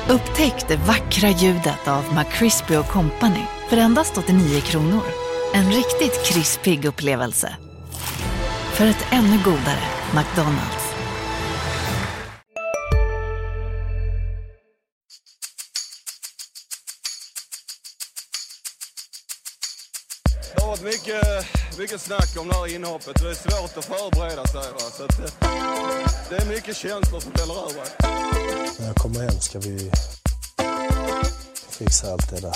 Upptäck det vackra ljudet av McCrispy & Company för endast 89 kronor. En riktigt krispig upplevelse. För ett ännu godare McDonald's. Det har varit mycket snack om det här inhoppet. Det är svårt att förbereda sig. Så att, det är mycket känslor som ställer över. När jag kommer hem ska vi fixa allt det där.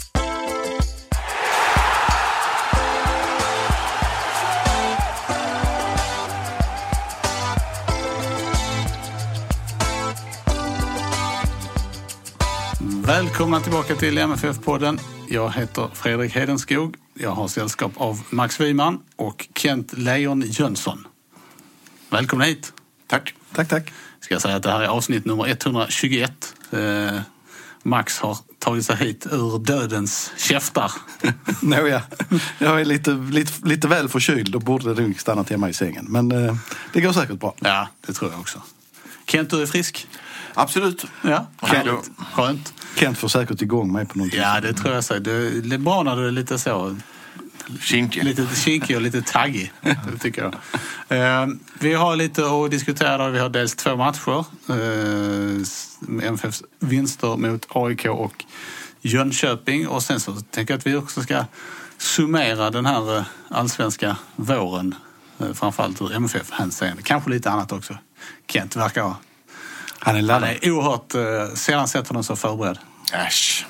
Välkomna tillbaka till MFF-podden. Jag heter Fredrik Hedenskog. Jag har sällskap av Max Wiman och Kent Leon Jönsson. Välkomna hit. Tack. Tack. Ska jag säga att det här är avsnitt nummer 121. Max har tagit sig hit ur dödens käftar. Ja. Jag är lite väl förkyld och borde nog stanna hemma i sängen. Men det går säkert bra. Ja, det tror jag också. Kent, du är frisk? Absolut. Ja, skönt. Kent får säkert igång mig på någonting. Ja, det tror jag så. Det är bra när du är lite så... Kinkig. Lite kinkig och lite taggig, det tycker jag. Vi har lite att diskutera. Vi har dels 2 matcher. MFFs vinster mot AIK och Jönköping. Och sen så tänker jag att vi också ska summera den här allsvenska våren. Framförallt ur MFF-hänseende. Kanske lite annat också. Kent verkar ha. Han är oerhört sällan sett honom så förberedd. Äsch.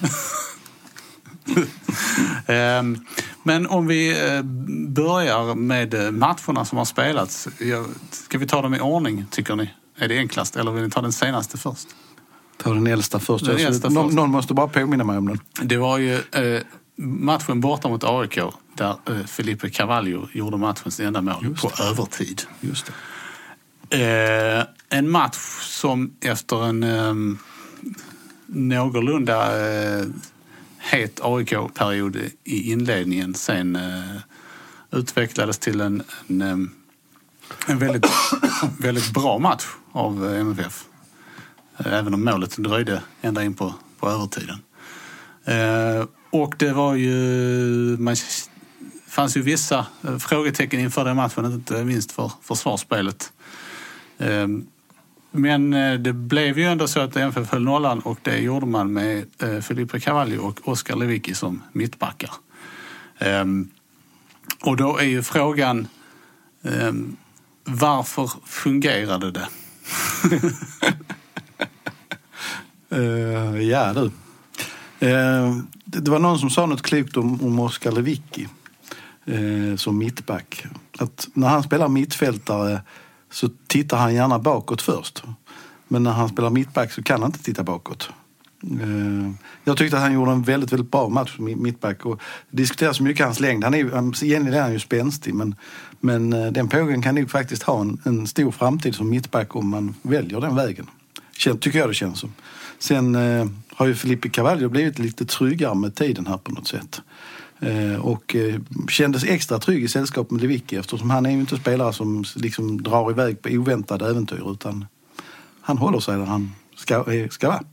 Men om vi börjar med matcherna som har spelats. Ska vi ta dem i ordning, tycker ni? Är det enklast? Eller vill ni ta den senaste först? Ta den äldsta först. Någon måste bara påminna mig om den. Det var ju matchen borta mot AIK där Felipe Carvalho gjorde matchens enda mål på övertid. Just det. En match som efter en någorlunda het AIK-period i inledningen sen utvecklades till en väldigt, väldigt bra match av MFF. Även om målet dröjde ända in på övertiden. Och det var ju... fanns ju vissa frågetecken inför den matchen, inte minst för försvarsspelet. Men det blev ju ändå så att MFF höll nollan och det gjorde man med Felipe Carvalho och Oskar Lewicki som mittbackar. Och då är ju frågan, varför fungerade det? Ja du. Det var någon som sa något klokt om Oskar Lewicki som mittback. Att när han spelar mittfältare så tittar han gärna bakåt först. Men när han spelar mittback så kan han inte titta bakåt. Jag tyckte att han gjorde en väldigt, väldigt bra match som mittback. Och diskuterar så mycket hans längd. Egentligen är han ju spänstig. Men den pågen kan nog faktiskt ha en stor framtid som mittback om man väljer den vägen. Tycker jag det känns som. Sen har ju Felipe Carvalho blivit lite tryggare med tiden här på något sätt. Och kändes extra trygg i sällskap med Lewicki eftersom han är ju inte spelare som liksom drar iväg på oväntade äventyr utan han håller sig där han ska vara.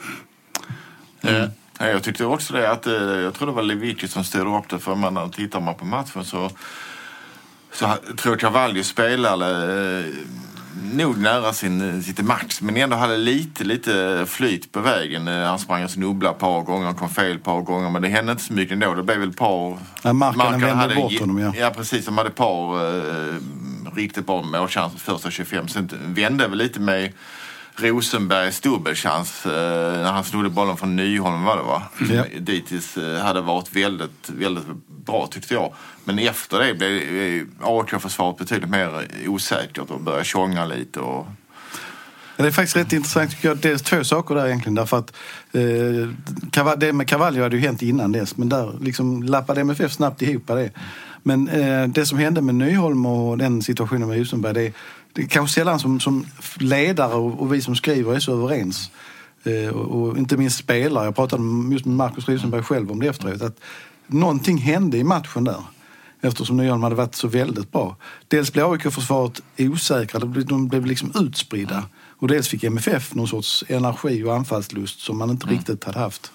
Jag tyckte också det att jag tror det var Lewicki som styrde upp det, för när tittar man på matchen så tror jag Carvalho spelade nog nära sitt max, men ändå hade lite flyt på vägen. Han sprang och snubblade ett par gånger, kom fel ett par gånger, men det hände inte så mycket ändå. Det blev väl ett par... Marken vände bort honom, ja. Ja, precis. De hade ett par riktigt bra målchanser första 25. Sen vände väl lite med Rosenbergs dubbelchans när han snodde bollen från Nyholm, var det va? Ja. Ditis hade varit väldigt, väldigt bra tyckte jag. Men efter det blev AIK-försvaret betydligt mer osäkert och började tjonga lite. Och... Ja, det är faktiskt rätt intressant tycker jag. Det är 2 saker där egentligen. Därför att det med Carvalho hade ju hänt innan dess. Men där liksom lappade MFF snabbt ihop det. Men det som hände med Nyholm och den situationen med Rosenberg, det är kanske sällan som ledare och vi som skriver är så överens. Och inte minst spelare. Jag pratade just med Marcus Rosenberg själv om det efteråt. Att någonting hände i matchen där. Eftersom Nyholm hade varit så väldigt bra. Dels blev AIK-försvaret osäkra. De blev liksom utspridda. Och dels fick MFF någon sorts energi och anfallslust som man inte riktigt hade haft.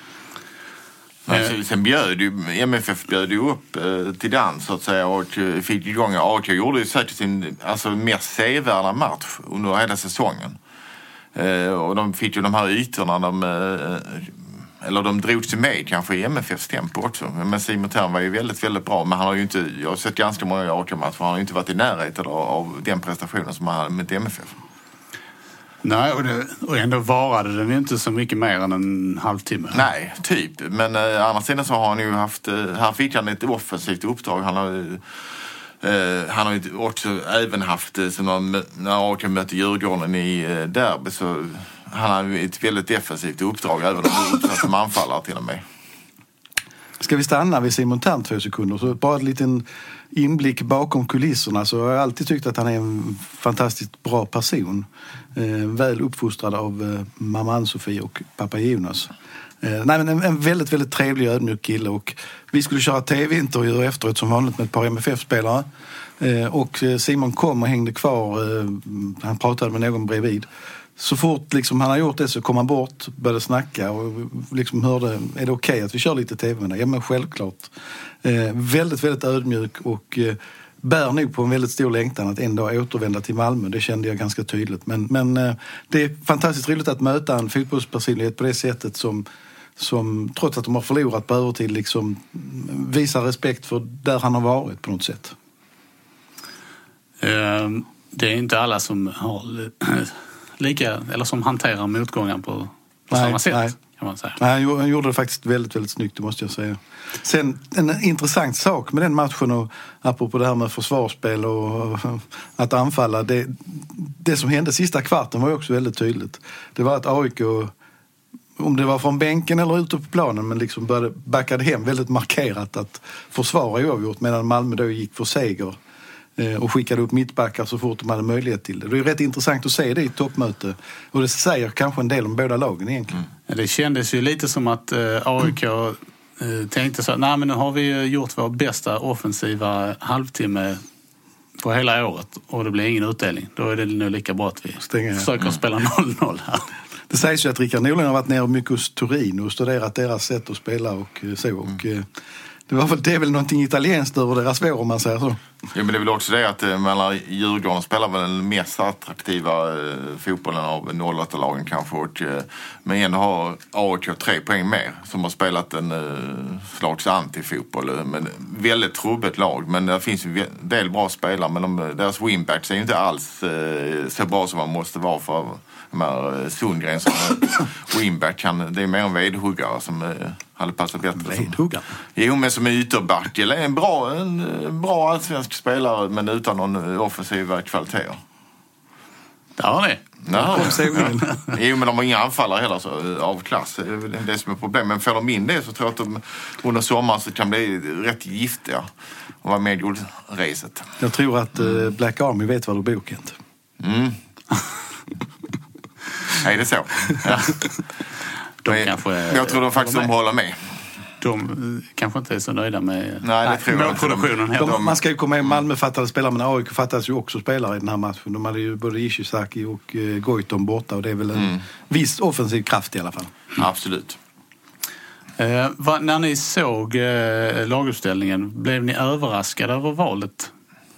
Sen MFF bjöd ju upp till dans så att säga och fick igång. AIK gjorde ju säkert sin mest sevärda match under hela säsongen. Och de fick ju de här ytorna, de drog sig med kanske i MFFs tempo också. Men Simon Thern var ju väldigt, väldigt bra. Men han har ju inte, jag har sett ganska många AIK-matcher, han har ju inte varit i närheten av den prestationen som han hade med MFF. Nej, och ändå varade den ju inte så mycket mer än en halvtimme. Nej, typ. Men annars sidan så har han ju haft, här fick han ett offensivt uppdrag. Han har ju också även haft, när AIK mötte Djurgården i derby, så han har ett väldigt defensivt uppdrag, även om han är uppsatt som anfallare till och med. Ska vi stanna vid Simon Thern 2 sekunder? Så bara en liten inblick bakom kulisserna, så har jag alltid tyckt att han är en fantastiskt bra person. Väl uppfostrad av mamma Ann-Sofie och pappa Jonas. En väldigt, väldigt trevlig och ödmjuk kille. Och vi skulle köra tv-intervjuer efteråt som vanligt med ett par MFF-spelare. Och Simon kom och hängde kvar. Han pratade med någon bredvid. Så fort han har gjort det så kom han bort, började snacka och hörde, är det okej att vi kör lite tv med det? Ja, men självklart. Väldigt, väldigt ödmjuk och bär nog på en väldigt stor längtan att en dag återvända till Malmö. Det kände jag ganska tydligt. Men det är fantastiskt roligt att möta en fotbollspersonlighet på det sättet som trots att de har förlorat på övertid visar respekt för där han har varit på något sätt. Det är inte alla som har som hanterar motgången på samma sätt. Kan man säga. Nej, han gjorde det faktiskt väldigt, väldigt snyggt, det måste jag säga. Sen en intressant sak med den matchen, och apropå det här med försvarsspel och att anfalla, det som hände sista kvarten var ju också väldigt tydligt. Det var att AIK, om det var från bänken eller ute på planen, men backade hem väldigt markerat att försvara oavgjort, medan Malmö då gick för seger och skickade upp mittbackar så fort de hade möjlighet till det. Det är rätt intressant att se det i toppmöte. Och det säger kanske en del om båda lagen egentligen. Det kändes ju lite som att AIK tänkte så, nej men nu har vi gjort vår bästa offensiva halvtimme på hela året och det blir ingen utdelning. Då är det nu lika bra att vi försöker spela 0-0 här. Det sägs ju att Rickard Norling har varit nere mycket hos Turin och studerat deras sätt att spela och så. Och det är väl någonting italienskt över deras vår, om man säger så. Ja, men det är väl också det att mellan Djurgården spelar väl den mest attraktiva fotbollen av 08-lagen kanske. Men ändå har AIK 3 poäng mer som har spelat en slags antifotboll. Men väldigt trubbigt lag. Men det finns ju en del bra spelare. Men deras winbacks är ju inte alls så bra som man måste vara för de här Sundgren som winback. Det är mer en vedhuggare som hade passat bättre. Vedhuggare? Jo, men som ytterback. Eller en bra allsvensk spelare, men utan någon offensiva kvaliteter. Ja, det. Jo, men de har inga anfallare heller så, av klass. Det är det som är problem. Men får de in det så tror jag att de under sommaren så kan bli rätt giftiga och vara med i guldracet. Jag tror att Black Army vet vad du bor, Kent. Nej, det är så. Ja. Jag tror de faktiskt håller med. De kanske inte är så nöjda med målproduktionen. Man ska ju komma ihåg, Malmö fattade spelare, men AIK fattades ju också spelare i den här matchen. De hade ju både Ishizaki och Goitom borta, och det är väl en viss offensiv kraft i alla fall. Absolut. När ni såg laguppställningen, blev ni överraskade över valet?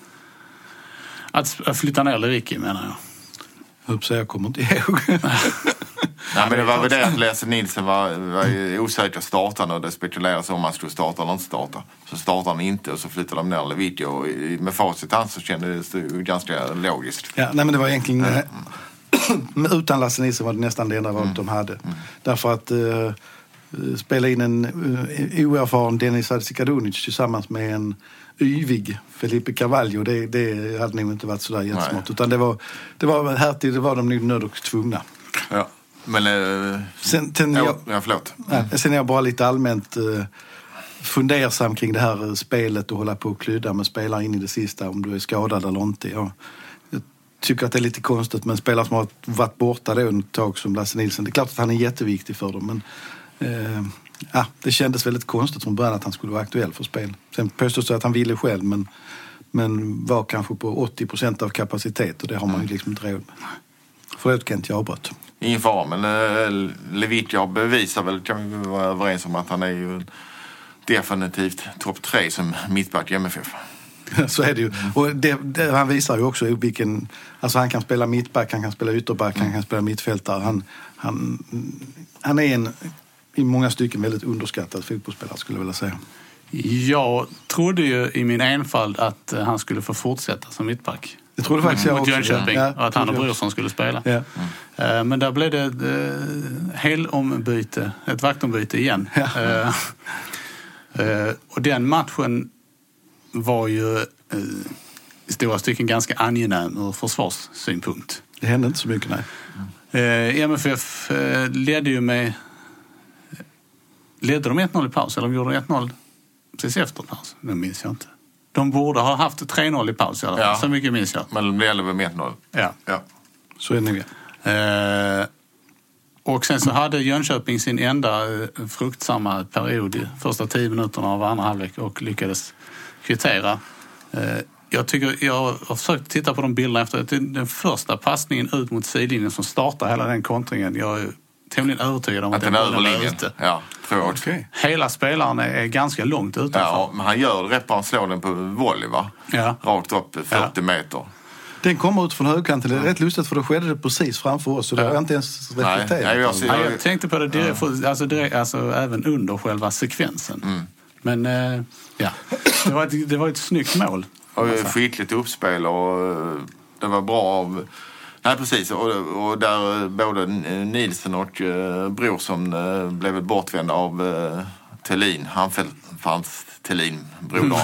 Att flytta ner Lewicki, menar jag. Jag kommer inte ihåg. Nej, men det var väl det att Lasse Nilsson var osäker startande, och det spekulerades om man skulle starta eller inte starta. Så startade han inte, och så flyttade de ner Lewicki, och med facit så kändes det ganska logiskt. Ja, nej, men det var egentligen utan Lasse Nilsson var det nästan det enda valet de hade. Därför att spela in en oerfaren Dennis Hadzikadunic tillsammans med en yvig Felipe Carvalho, det hade nog inte vatt sådär jättesmått. Utan det var härtigt, det var de nog nöd och tvungna. Ja. Men sen är jag bara lite allmänt fundersam kring det här spelet och hålla på och klydda med spelare in i det sista, om du är skadad eller inte. Jag tycker att det är lite konstigt, men spelare som har varit borta då ett tag som Lasse Nilsson, det är klart att han är jätteviktig för dem, men det kändes väldigt konstigt från början att han skulle vara aktuell för spel. Sen påstås det att han ville själv, men var kanske på 80% av kapacitet, och det har man ju liksom inte råd med. Förlåt Kent, jag har avbrott. Ingen fara, men Levitia bevisar väl, kan vi vara överens om, att han är ju definitivt topp 3 som mittback i MFF. Så är det ju. Och han visar ju också vilken... Alltså han kan spela mittback, han kan spela ytterback, han kan spela mittfältare. Han är en i många stycken väldigt underskattad fotbollsspelare, skulle jag vilja säga. Jag trodde ju i min enfald att han skulle få fortsätta som mittback. Jag trodde faktiskt jag också. Jönköping, och att han och Brorsson skulle spela. Ja. Men där blev det ett vaktombyte igen. Ja. Och den matchen var ju i stora stycken ganska angenäm ur försvarssynpunkt. Det hände inte så mycket, nej. MFF ledde ju med... Ledde de 1-0 i paus eller de gjorde 1-0 precis efter paus? Det minns jag inte. De borde ha haft 3-0 i paus i alla fall. Ja. Så mycket minns jag. Men de ledde med 1-0. Ja. Så är det nog. Och sen så hade Jönköping sin enda fruktsamma period i första 10 minuterna av andra halvlek och lyckades kvittera. Jag har försökt titta på de bilderna efter den första passningen ut mot sidlinjen som startar hela den kontringen. Jag är tämligen övertygad om att den är ute. Ja, tror jag. Okay. Hela spelaren är ganska långt utanför. Ja, men han gör det rätt på, han slår den på volley, va? Ja. Rakt upp 40 meter. Den kommer ut från högkanten. Det är rätt lustigt för då skedde det precis framför oss. Så det har jag inte ens reflekterat. Jag tänkte på det direkt, alltså även under själva sekvensen. Men det var ett snyggt mål. Och skickligt uppspel och det var bra av... Nej, precis. Och där både Nielsen och Brorsson blev bortvända av Thelin. Han fanns Thelin, brodern.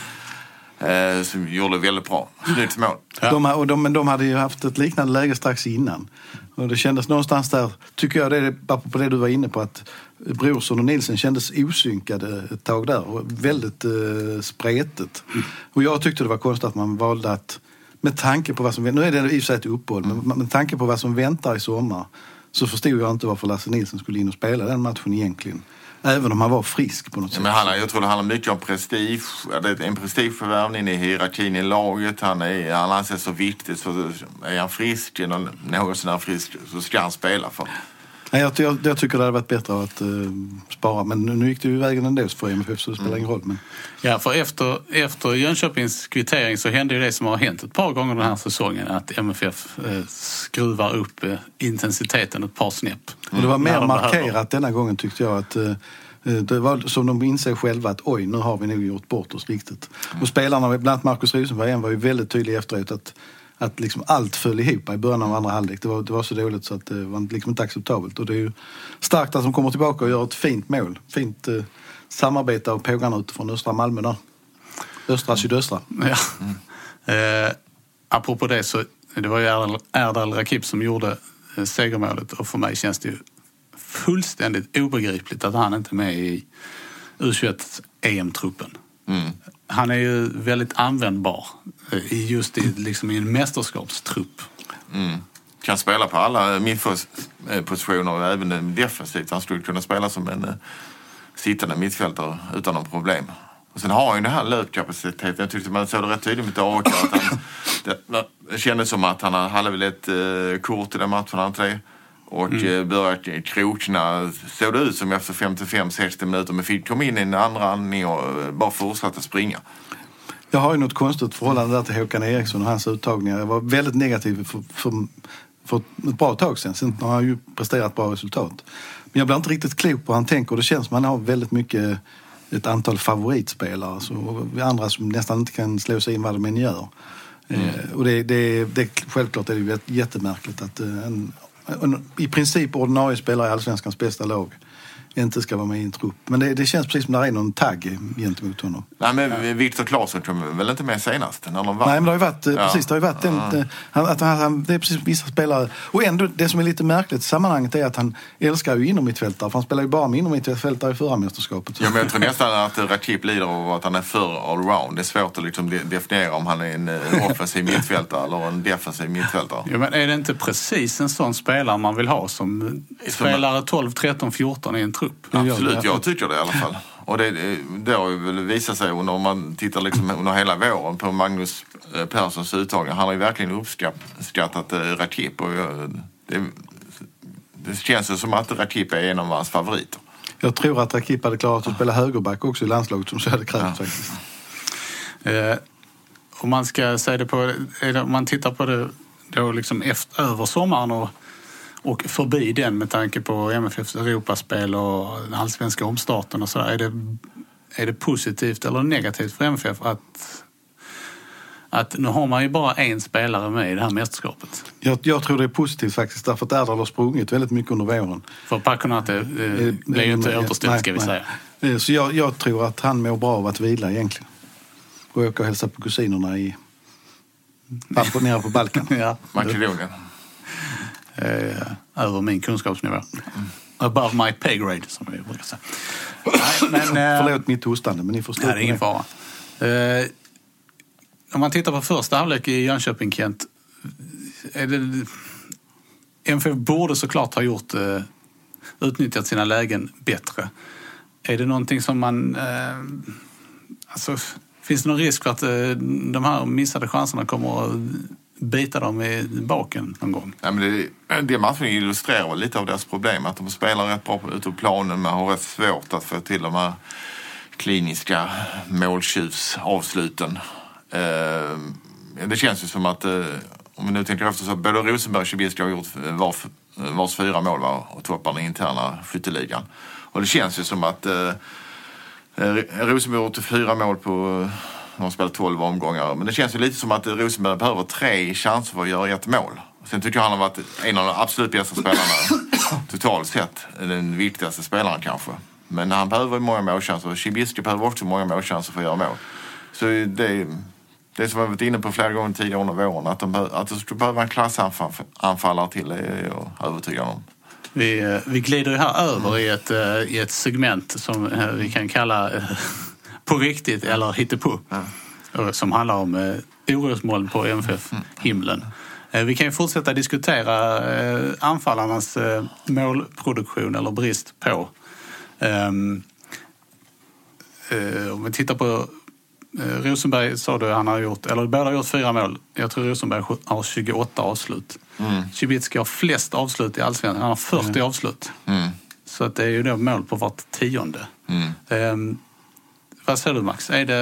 Som gjorde väldigt bra. Snyggt mål. Ja. De hade ju haft ett liknande läge strax innan. Och det kändes någonstans där, tycker jag, det är på det du var inne på, att Brorsson och Nielsen kändes osynkade ett tag där. Och väldigt spretigt. Och jag tyckte det var konstigt att man valde att, med tanke på vad som väntar, nu är det i och för sig ett uppehåll, men med tanke på vad som väntar i sommar, så förstod jag inte varför Lasse Nielsen skulle in och spela den matchen egentligen. Även om han var frisk på något sätt. Men jag tror det handlar mycket om prestige. Det är en prestigeförvärvning i hierarkin i laget. Han anses så viktigt, så är han frisk eller något sån här frisk, så ska han spela för. Jag tycker det hade varit bättre att spara. Men nu gick det ju vägen ändå för MFF, så det spelar ingen roll. Men... Ja, för efter Jönköpings kvittering så hände ju det som har hänt ett par gånger den här säsongen. Att MFF skruvar upp intensiteten ett par snäpp. Och det var mer markerat denna gången, tyckte jag, att det var som de inser själva att nu har vi nog gjort bort oss riktigt. Och spelarna, bland annat Marcus Rosenberg, var ju väldigt tydlig efteråt att liksom allt föll ihop i början av andra halvlek. Det var så dåligt så att det var liksom inte acceptabelt. Och det är ju starkt att de kommer tillbaka och gör ett fint mål. Fint samarbete av pågarna utifrån östra Malmö där. Sydöstra. Ja. Apropå det, så det var ju Erdal Rakip som gjorde segermålet. Och för mig känns det ju fullständigt obegripligt att han inte är med i U21 EM-truppen. Han är ju väldigt användbar just i en mästerskapstrupp. Kan spela på alla mittpositioner och även defensivt. Han skulle kunna spela som en sittande mittfältare utan någon problem. Och sen har han ju den här löpkapaciteten. Jag tyckte man såg det rätt tydligt med AIK att det kändes som att han hade väl ett kort i den matchen, han tre. Och började krokna, såg det ut som efter 55-60 minuter, men fick komma in i en andra andning och bara fortsatte springa. Jag har ju något konstigt förhållande där till Håkan Eriksson och hans uttagningar. Jag var väldigt negativ för ett bra tag sedan. Sen har han ju presterat bra resultat. Men jag blir inte riktigt klok på vad han tänker. Och det känns som att han har väldigt mycket ett antal favoritspelare. Och andra som nästan inte kan slå sig in vad de än gör. Och självklart är det ju jättemärkligt att i princip ordinarie spelare i Allsvenskans bästa lag inte ska vara med i en trupp. Men det känns precis som att det är någon tagg gentemot honom. Nej, men Viktor Claesson kom väl inte med senast? När de var... Nej, men det har ju varit, precis, det har ju varit det är precis vissa spelare. Och ändå, det som är lite märkligt i sammanhanget är att han älskar ju inom mittfältare, för han spelar ju bara med inom mittfältare i förra mästerskapet. Ja, men jag tror nästan att Rakip lider av att han är för allround. Det är svårt att liksom definiera om han är en offensiv mittfältare eller en defensiv mittfältare. Ja, men är det inte precis en sån spelare man vill ha som spelare 12, 13, 14 i en trupp? Absolut, jag tycker det i alla fall. Och det har ju väl visat sig om man tittar liksom under hela våren på Magnus Perssons uttagning. Han har ju verkligen uppskattat Rakip. Och det känns ju som att Rakip är en av hans favoriter. Jag tror att Rakip hade klarat att spela högerback också i landslaget som så hade krävt faktiskt. Om man ska säga det på, om man tittar på det då liksom över sommaren och förbi den med tanke på MFFs Europaspel och den allsvenska omstarten och så där, är det positivt eller negativt för MFF att nu har man ju bara en spelare med i det här mästerskapet? Jag tror det är positivt faktiskt, därför att Erdal har sprungit väldigt mycket under våren. För Paconate blir ju inte återställd, ska vi säga. Så jag tror att han mår bra av att vila egentligen. Och åka och hälsa på kusinerna nere på Balkan. Ja. Makedonien. Över min kunskapsnivå. Above my pay grade, som vi brukar säga. Förlåt mitt hostande, men ni förstår. Nej, det är ingen fara. Om man tittar på första halvlek i Jönköping-Kent, MFF borde såklart ha utnyttjat sina lägen bättre. Är det någonting som man... finns det någon risk för att de här missade chanserna kommer att bita dem i baken någon gång? Ja, men det matchen illustrerar lite av deras problem. Att de spelar rätt bra ute på planen, men har rätt svårt att få till de här kliniska måltjuvsavsluten. Det känns ju som att, om vi nu tänker efter, så både Rosenberg och Cibicki har gjort vars 4 mål och toppar den interna skytteligan. Och det känns ju som att Rosenberg har gjort 4 mål på... De har spelat 12 omgångar. Men det känns ju lite som att Rosenberg behöver 3 chanser för att göra 1 mål. Sen tycker jag han har varit en av de absolut bästa spelarna totalt sett. Den viktigaste spelaren kanske. Men han behöver många målchanser. Cibicki behöver också många målchanser för att göra mål. Så det som jag varit inne på flera gånger tidigare under våren. Att de skulle behöva en klassanfallare till, är jag övertygad om. Vi glider ju här över i ett segment som vi kan kalla på riktigt eller hittepå. Som handlar om orosmoln på MFF-himlen. Vi kan ju fortsätta diskutera anfallarnas målproduktion eller brist på. Om vi tittar på Rosenberg, sa du, han har gjort, eller båda har gjort 4 mål. Jag tror Rosenberg har 28 avslut. Cibicki har flest avslut i allsvenskan. Han har 40 avslut. Så att det är ju då mål på vart 10:e. Vad säger du, Max? Är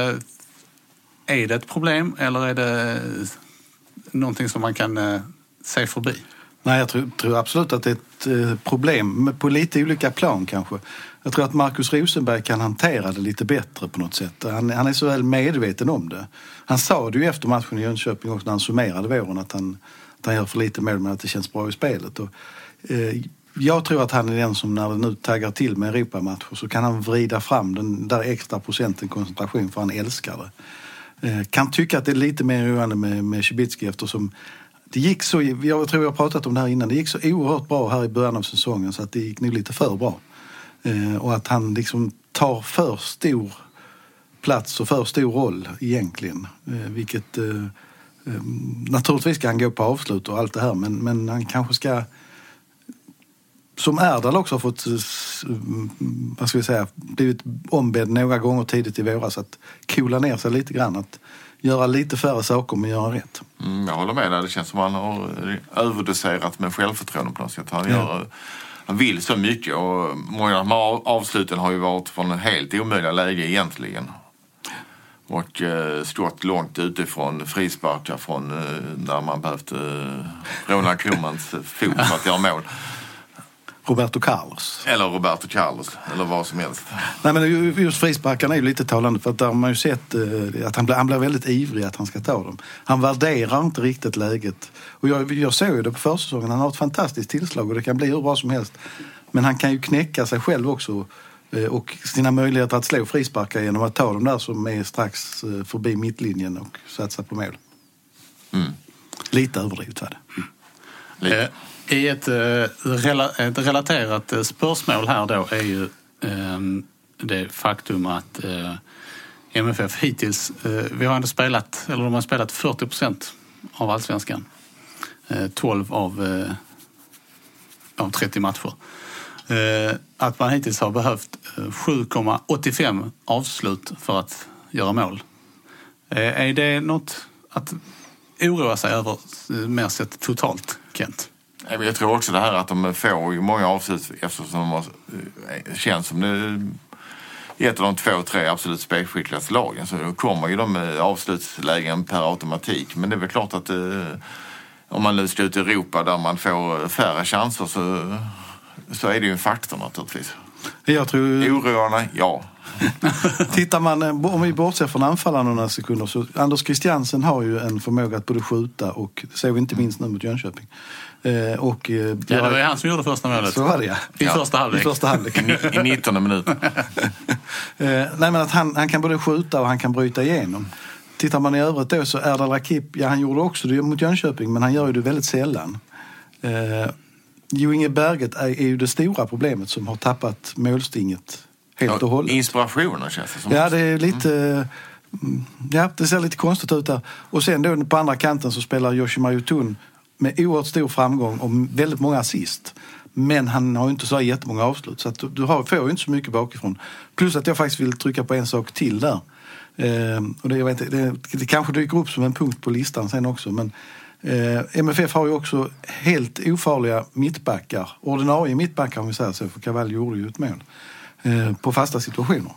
det ett problem eller är det någonting som man kan se förbi? Nej, jag tror absolut att det är ett problem på lite olika plan kanske. Jag tror att Marcus Rosenberg kan hantera det lite bättre på något sätt. Han är så väl medveten om det. Han sa det ju efter matchen i Jönköping också när han summerade våren att han gör för lite mål men att det känns bra i spelet. Och, jag tror att han är den som när det nu taggar till med Europamatcher så kan han vrida fram den där extra procenten koncentration för han älskar det. Kan tycka att det är lite mer roande med Cibicki eftersom det gick så, jag tror jag har pratat om det här innan, det gick så oerhört bra här i början av säsongen så att det gick nog lite för bra. Och att han liksom tar för stor plats och för stor roll egentligen. Vilket naturligtvis ska han gå på avslut och allt det här men han kanske ska, som Erdal också har fått, vad ska vi säga, blivit ombedd några gånger tidigt i våras att coola ner sig lite grann, att göra lite färre saker men göra rätt. Jag håller med där. Det känns som att han har överdoserat med självförtroende på något sätt. Han vill så mycket och många av avsluten har ju varit från en helt omöjliga läge egentligen. Och stått långt utifrån frisparkar från där man behövt Ronald Koemans fot för att göra mål. Roberto Carlos. Eller Roberto Carlos, eller vad som helst. Nej, men just frisparkarna är ju lite talande för att där har man ju sett att han blir väldigt ivrig att han ska ta dem. Han värderar inte riktigt läget. Och jag såg ju det på försäsongen. Han har ett fantastiskt tillslag och det kan bli hur bra som helst. Men han kan ju knäcka sig själv också och sina möjligheter att slå frisparkar genom att ta dem där som är strax förbi mittlinjen och satsa på mål. Lite överdrivet var det. Lite. I ett relaterat spörsmål här då är ju det faktum att MFF hittills, vi har ändå spelat, eller de har spelat 40% av allsvenskan. 12 av 30 matcher. att man hittills har behövt 7,85 avslut för att göra mål. Är det något att oroa sig över mer sett totalt, Kent? Jag tror också det här att de får ju många avslut eftersom de känns som det ett av de 2-3 absolut spelskickligaste lagen, så då kommer ju de avslutslägen per automatik. Men det är väl klart att om man nu ska ut i Europa där man får färre chanser så är det ju en faktor naturligtvis. Jag tror... Oroarna, ja. Tittar man, om vi bortser från anfallarna några sekunder, så Anders Christiansen har ju en förmåga att både skjuta och det ser vi inte minst nu mot Jönköping. Det var ju han som gjorde första målet. Så var det, ja. I första halvlek. I 19 minuter. Nej, men att han kan både skjuta och han kan bryta igenom. Tittar man i övrigt då så Erdal Rakip, ja, han gjorde också det mot Jönköping, men han gör ju det väldigt sällan. Jo Inge Berget är ju det stora problemet som har tappat målstinget helt och hållet. Inspirationen känns det som. Ja, det är lite... Ja, det ser lite konstigt ut där. Och sen då på andra kanten så spelar Yoshima Yotun med oerhört stor framgång och väldigt många assist. Men han har ju inte så jättemånga avslut. Så att du får ju inte så mycket bakifrån. Plus att jag faktiskt vill trycka på en sak till där. Och det, jag vet, det kanske dyker upp som en punkt på listan sen också. Men MFF har ju också helt ofarliga mittbackar. Ordinarie mittbackar om vi säger så. För Cavall gjorde ju ett mål. På fasta situationer.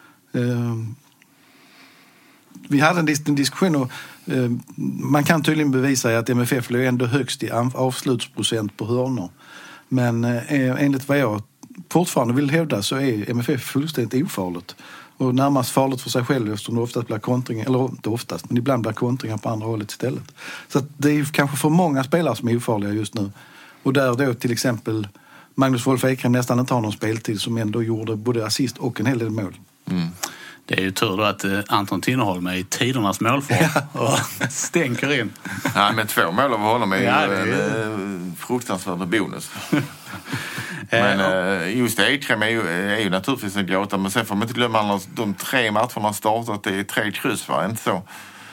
Vi hade en diskussion och man kan tydligen bevisa att MFF låg ändå högst i avslutsprocent på hörnor. Men enligt vad jag fortfarande vill hävda så är MFF fullständigt ofarligt. Och närmast farligt för sig själv eftersom det oftast blir kontringar, eller inte oftast, men ibland blir kontringar på andra hållet istället. Så att det är kanske för många spelare som är ofarliga just nu. Och där då till exempel Magnus Wolf Ekrem nästan inte har någon speltid som ändå gjorde både assist och en hel del mål. Mm. Det är ju tur då att Anton Tinnerholm är i tidernas målform och stänker in. Ja, men 2 mål av honom är ju en fruktansvärd bonus. Men just Ekrem är ju naturligtvis en gåta. Men sen får man inte glömma att de 3 matcherna startat, det är 3 kryss, va? Inte så?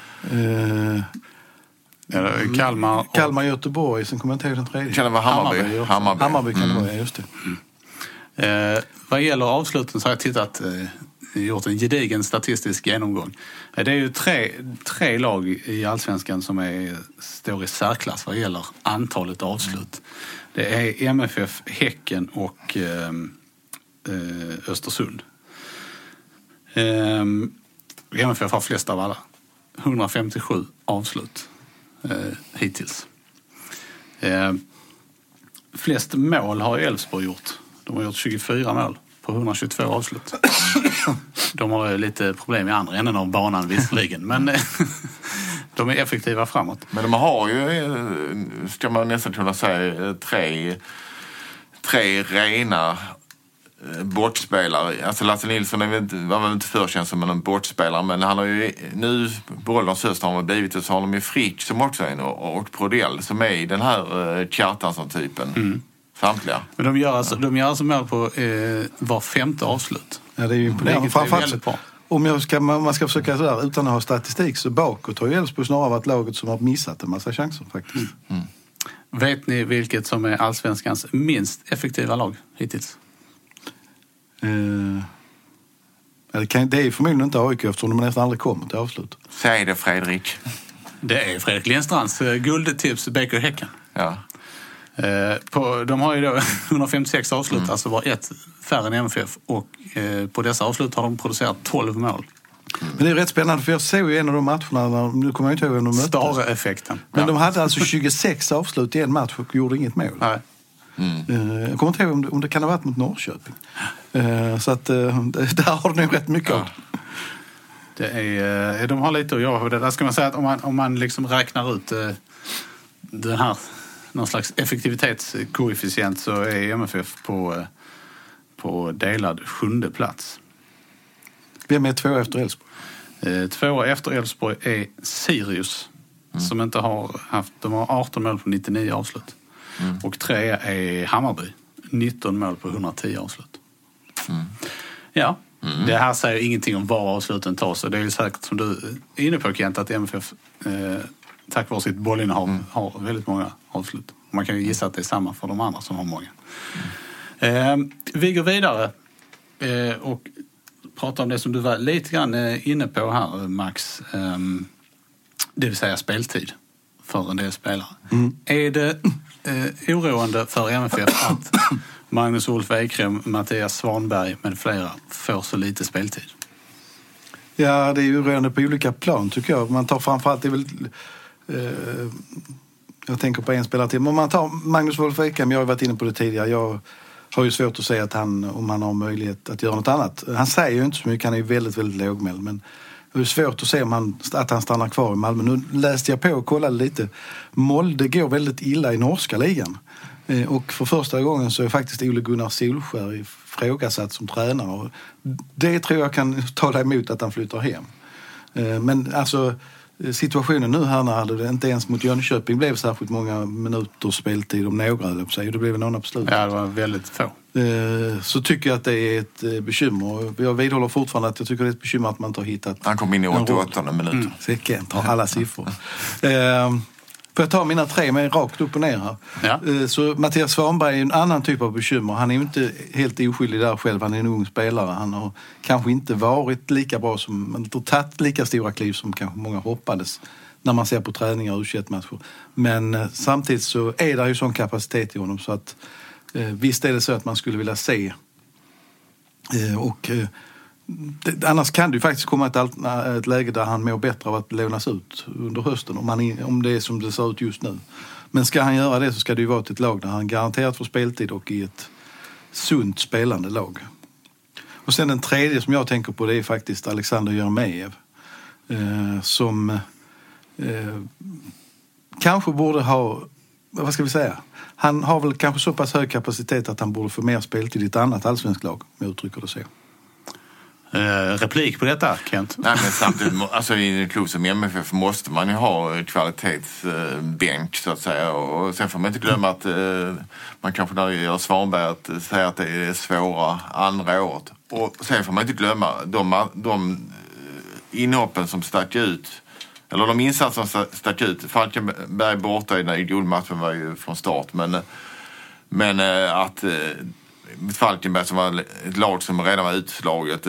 Kalmar, Göteborg, sen kommer jag inte ihåg den tredje. Kan det vara Hammarby kan det vara, just det. Vad gäller avsluten så har jag gjort en gedigen statistisk genomgång. Det är ju tre lag i Allsvenskan som står i särklass vad gäller antalet avslut. Det är MFF, Häcken och Östersund. MFF har flest av alla. 157 avslut hittills. Flest mål har Elfsborg gjort. De har gjort 24 mål på 122 avslut. De har lite problem i andra änden av banan visserligen, men de är effektiva framåt. Men de har ju, ska man nästan kunna säga, tre rena bortspelare. Alltså Lasse Nilsson var väl inte förkänd som en bortspelare, men han har ju nu på Ålderns höst har man blivit, och så har de ju Frick som också är och Prodell som är i den här Kjartansson-typen. Mm. Samtliga. Men de gör alltså mål på var 5:e avslut. Ja, det är ju imponerande. Framförallt bra. Om man ska försöka sådär utan att ha statistik så bakåt har ju Elfsborg snarare varit laget som har missat en massa chanser faktiskt. Mm. Vet ni vilket som är Allsvenskans minst effektiva lag hittills? Det är förmodligen inte AIK eftersom de nästan aldrig kommer till avslut. Säg det, Fredrik. Det är Fredrik Lindstrands guldtips BK Häcken. Ja. De har ju då 156 avslut, alltså var ett färre än MFF, och på dessa avslut har de producerat 12 mål. Men det är rätt spännande för jag såg ju en av de matcherna, nu kommer jag inte ihåg vem de mötte. Stare-effekten. Men de hade alltså 26 avslut i en match och gjorde inget mål. Nej. Jag kommer inte ihåg om det kan ha varit mot Norrköping. Så att där har de ju rätt mycket av. De har lite att göra. Där ska man säga att om man liksom räknar ut den här någon slags effektivitetskoefficient så är MFF på delad 7:e plats. Vem är 2 efter Elfsborg? 2 efter Elfsborg är Sirius som inte har haft, de har 18 mål på 99 avslut. Och 3 är Hammarby, 19 mål på 110 avslut. Ja, det här säger ingenting om var avsluten tas, och det är ju säkert som du är inne på, Kent, att MFF tack vare sitt bollinnehav har väldigt många avslut. Man kan ju gissa att det är samma för de andra som har många. Vi går vidare och pratar om det som du var lite grann inne på här, Max. Det vill säga speltid för en del spelare. Är det oroande för MFF att Magnus Wolf Eikrem, Mattias Svanberg med flera får så lite speltid? Ja, det är ju rörande på olika plan tycker jag. Man tar framförallt, det är väl... jag tänker på en spelare till. Men man tar Magnus Wolf Eikrem, jag har varit inne på det tidigare. Jag har ju svårt att säga att om han har möjlighet att göra något annat. Han säger ju inte så mycket, han är ju väldigt, väldigt lågmäld. Men det är svårt att se att han stannar kvar i Malmö. Nu läste jag på och kollade lite. Molde går väldigt illa i norska ligan. Och för första gången så är faktiskt Ole Gunnar Solskjær ifrågasatt som tränare. Och det tror jag kan tala emot att han flyttar hem. Men alltså situationen nu här när det inte ens mot Jönköping blev särskilt många minuters speltid om några, eller på sig. Det blev några på slutet. Ja, det var väldigt få. Så tycker jag att det är ett bekymmer. Jag vidhåller fortfarande att jag tycker det är ett bekymmer att man inte har hittat... Han kom in i 88 minuter. Så jag kan inte ha alla siffror. Får jag ta mina 3 med rakt upp och ner här. Ja. Så Mattias Svanberg är en annan typ av bekymmer. Han är ju inte helt oskyldig där själv. Han är en ung spelare. Han har kanske inte varit lika bra som... inte tagit lika stora kliv som kanske många hoppades när man ser på träningar och U21-matcher. Men samtidigt så är det ju sån kapacitet i honom så att visst är det så att man skulle vilja se annars kan det ju faktiskt komma ett läge där han mår bättre av att lånas ut under hösten om det är som det ser ut just nu. Men ska han göra det så ska det ju vara till ett lag där han garanterat får speltid och i ett sunt spelande lag. Och sen den tredje som jag tänker på det är faktiskt Alexander Jeremejeff som kanske borde ha, vad ska vi säga, han har väl kanske så pass hög kapacitet att han borde få mer speltid i ett annat allsvensk lag, om jag uttrycker det så. Replik på detta, Kent? Nej, men samtidigt, alltså i en klubb som MFF måste man ju ha kvalitetsbänk så att säga. Och sen får man inte glömma att man kanske när det gör Svanberg att säga att det är svåra andra året. Och sen får man inte glömma de inhoppen som stack ut, eller de insatser som stack ut. Falkenberg borta i den idolmatchen var ju från start, men att Falkenberg som var ett lag som redan var utslaget.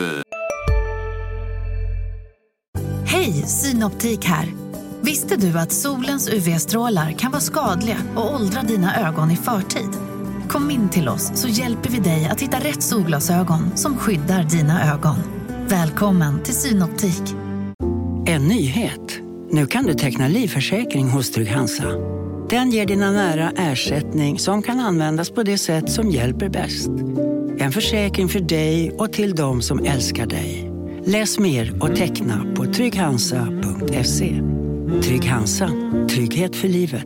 Hej, Synoptik här. Visste du att solens UV-strålar kan vara skadliga och åldra dina ögon i förtid? Kom in till oss så hjälper vi dig att hitta rätt solglasögon som skyddar dina ögon. Välkommen till Synoptik. En nyhet. Nu kan du teckna livförsäkring hos Trygg-Hansa. Den ger dina nära ersättning som kan användas på det sätt som hjälper bäst. En försäkring för dig och till de som älskar dig. Läs mer och teckna på trygghansa.se. Trygg-Hansa. Trygghet för livet.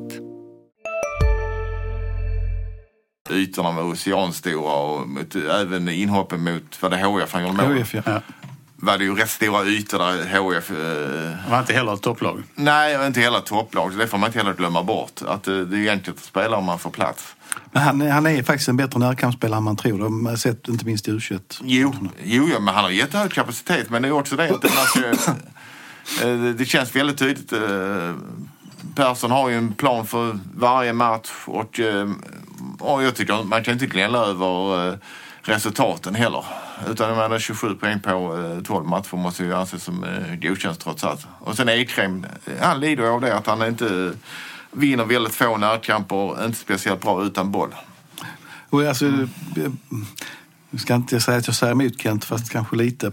Ytorna var oceanstora och även inhoppen mot vad det HF han gjorde med. HF, ja. Var det ju rätt stora ytor där HF... var inte heller ett topplag. Nej, inte hela topplag. Så det får man inte heller glömma bort. Att det är egentligen att spela om man får plats. Men han är faktiskt en bättre närkampsspelare än man tror. De har sett inte minst i U21. Jo, men han har jättehög kapacitet. Men det är också det. Det känns väldigt tydligt. Persson har ju en plan för varje match. Och jag tycker man kan inte gnälla över resultaten heller. Utan jag menar 27 poäng på 12 matcher måste ju anses som godkänt trots allt. Och sen Eikrem, han lider av det att han inte vinner väldigt få närkamper, inte speciellt bra utan boll. Och alltså, jag ska inte säga att jag säger emot Kent, fast kanske lite.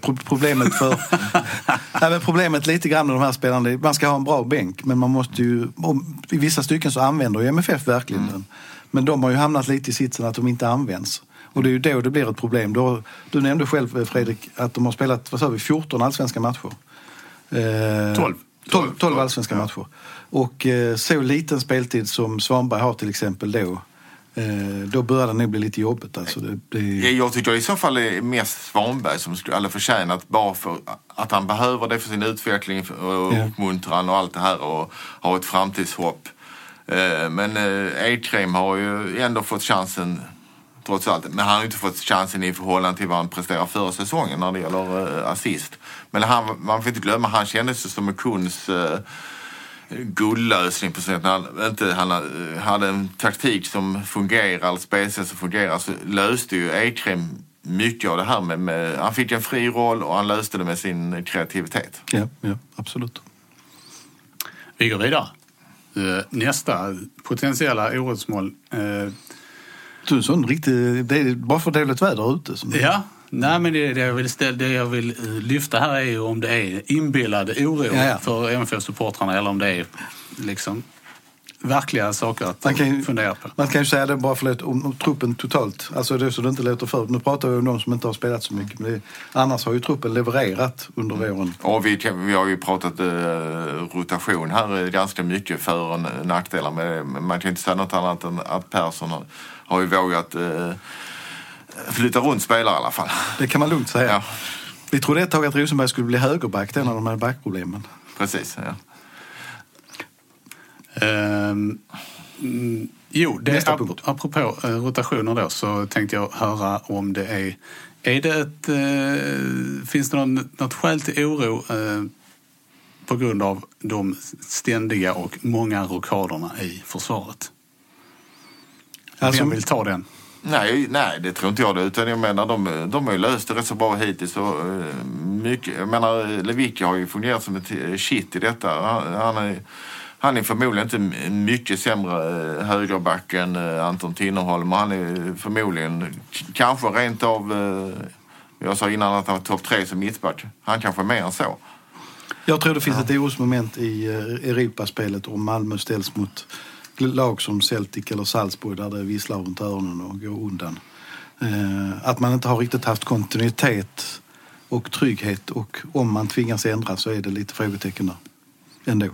Problemet lite grann med de här spelarna, man ska ha en bra bänk, men man måste ju, i vissa stycken så använder ju MFF verkligen den. Men de har ju hamnat lite i sitsen att de inte används. Och det är ju då det blir ett problem. Du nämnde själv, Fredrik, att de har spelat, 14 allsvenska matcher. 12 allsvenska matcher. Och så liten speltid som Svanberg har till exempel då börjar det nog bli lite jobbigt. Alltså Jag tycker i så fall är mest Svanberg som skulle förtjänat bara för att han behöver det för sin utveckling och uppmuntran och allt det här och ha ett framtidshopp. Men Eikrem har ju ändå fått chansen trots allt. Men han har inte fått chansen i förhållande till vad han presterar förra säsongen när det gäller assist. Men man får inte glömma, han kändes som en kunds guldlösning på sätt. Han hade en taktik som fungerar, eller spelsätt som fungerar, så löste ju Ekström mycket av det här med han fick en fri roll och han löste det med sin kreativitet. Ja, absolut. Vi går vidare. Nästa potentiella orosmål. Det är bara för dåligt väder ute. Ja, nej, men det jag vill lyfta här är ju om det är inbillad oro för MFF-supportrarna eller om det är liksom verkliga saker att fundera på. Man kan ju säga det bara om truppen totalt. Alltså det är så det inte låter för. Nu pratar vi om de som inte har spelat så mycket. Men annars har ju truppen levererat under våren. Och vi har ju pratat rotation här ganska mycket för och nackdelar med. Man kan inte säga något annat än att Persson har ju vågat flytta runt spelare i alla fall. Det kan man lugnt säga. Ja. Vi trodde ett tag att Rosenberg skulle bli högerback, den av de här backproblemen. Precis, ja. Apropå rotationer då, så tänkte jag höra om det finns det något skäl till oro på grund av de ständiga och många rockaderna i försvaret? Vem vill ta den? Nej, det tror inte jag det, utan jag menar de har ju löst det rätt så bra hittills så mycket. Jag menar, Lewicki har ju fungerat som ett shit i detta. Han är förmodligen inte mycket sämre högerback än Anton Tinnerholm. Han är förmodligen kanske rent av, jag sa innan att han var topp 3 som mittback. Han kanske är mer än så. Jag tror det finns ett orosmoment i Europaspelet om Malmö ställs mot lag som Celtic eller Salzburg där det visslar runt öronen och går undan. Att man inte har riktigt haft kontinuitet och trygghet, och om man tvingas ändra så är det lite frågetecken där ändå.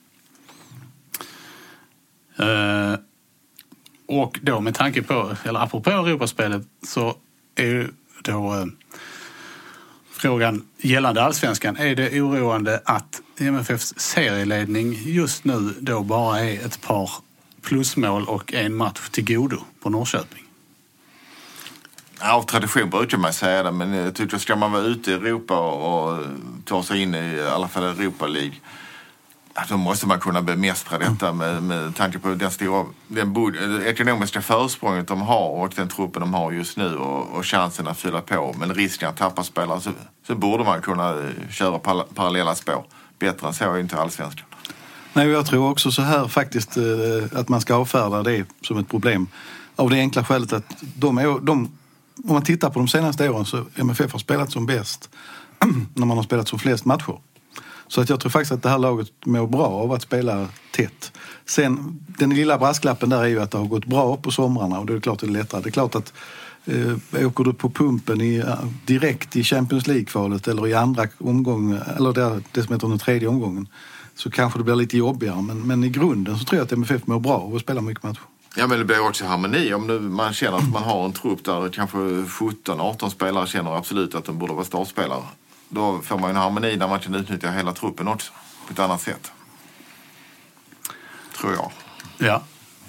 Och då med tanke på, eller apropå Europaspelet, så är ju då frågan gällande allsvenskan, är det oroande att MFFs serieledning just nu då bara är ett par plusmål och en match till godo på Norrköping? Ja, av tradition brukar man säga det, men jag tycker ska man vara ute i Europa och ta sig in i alla fall Europa League, då måste man kunna bemästra detta med tanke på den ekonomiska försprånget de har och den truppen de har just nu och chansen att fylla på. Men risken att tappa spelare så borde man kunna köra parallella spår. Bättre än så är inte allsvenskan. Nej, jag tror också så här faktiskt att man ska avfärda det som ett problem. Av det enkla skälet att om man tittar på de senaste åren så MFF har spelat som bäst när man har spelat som flest matcher. Så att jag tror faktiskt att det här laget mår bra av att spela tätt. Sen, den lilla brasklappen där är ju att det har gått bra på somrarna och det är klart det är lättare. Det är klart att åker du på pumpen direkt i Champions League-kvalet eller i andra omgången, eller det som heter den tredje omgången, så kanske det blir lite jobbigare. Men i grunden så tror jag att MFF mår bra av att spela mycket matcher. Ja, men det blir också harmoni. Om man känner att man har en trupp där kanske 17-18 spelare känner absolut att de borde vara startspelare. Då får man en harmoni där man kan utnyttja hela truppen också på ett annat sätt. Tror jag. Ja.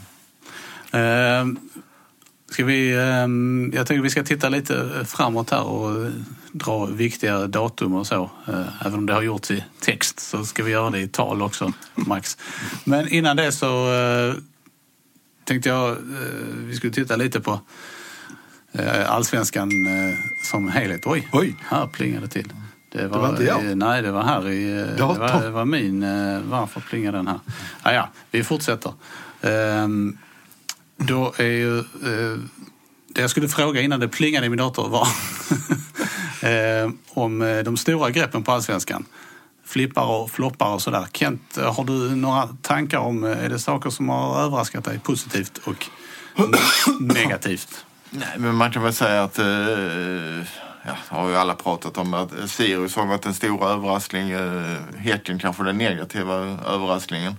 Jag tänker vi ska titta lite framåt här och dra viktiga datum och så. Även om det har gjorts i text så ska vi göra det i tal också, Max. Men innan det så tänkte jag vi skulle titta lite på allsvenskan som helhet. Oj, här plingade till. Det var inte jag. Nej, det var här i... Det var min... Varför plingar den här? Ja, vi fortsätter. Då är ju... det jag skulle fråga innan det plingade i min dator var om de stora greppen på allsvenskan. Flippar och floppar och sådär. Kent, har du några tankar om... Är det saker som har överraskat dig positivt och negativt? Nej, men man kan väl säga att... har ju alla pratat om att Sirius har varit en stor överraskning. Häcken kanske den negativa överraskningen.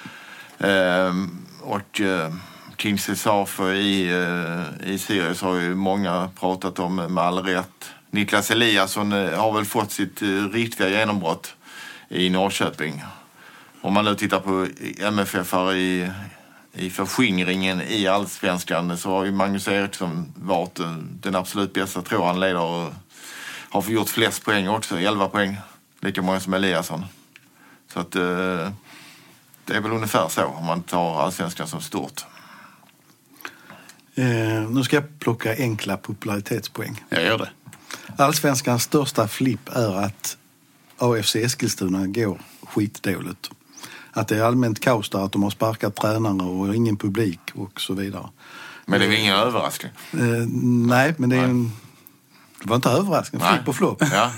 Och Kingsley Safer i Sirius har ju många pratat om med all rätt. Niklas Eliasson har väl fått sitt riktiga genombrott i Norrköping. Om man nu tittar på MFF i förskingringen i allsvenskan så har ju Magnus Eriksson varit den absolut bästa, tror han leder och har gjort flest poäng också, 11 poäng, lika många som Eliasson. Så att Det är väl ungefär så om man tar allsvenskan som stort. Nu ska jag plocka enkla popularitetspoäng. Jag gör det. Allsvenskans största flipp är att AFC Eskilstuna går skitdåligt. Att det är allmänt kaos där, att de har sparkat tränare och ingen publik och så vidare. Men det är väl ingen överraskning? Nej, men det är det var inte överraskande. Flipp och flopp. Ja.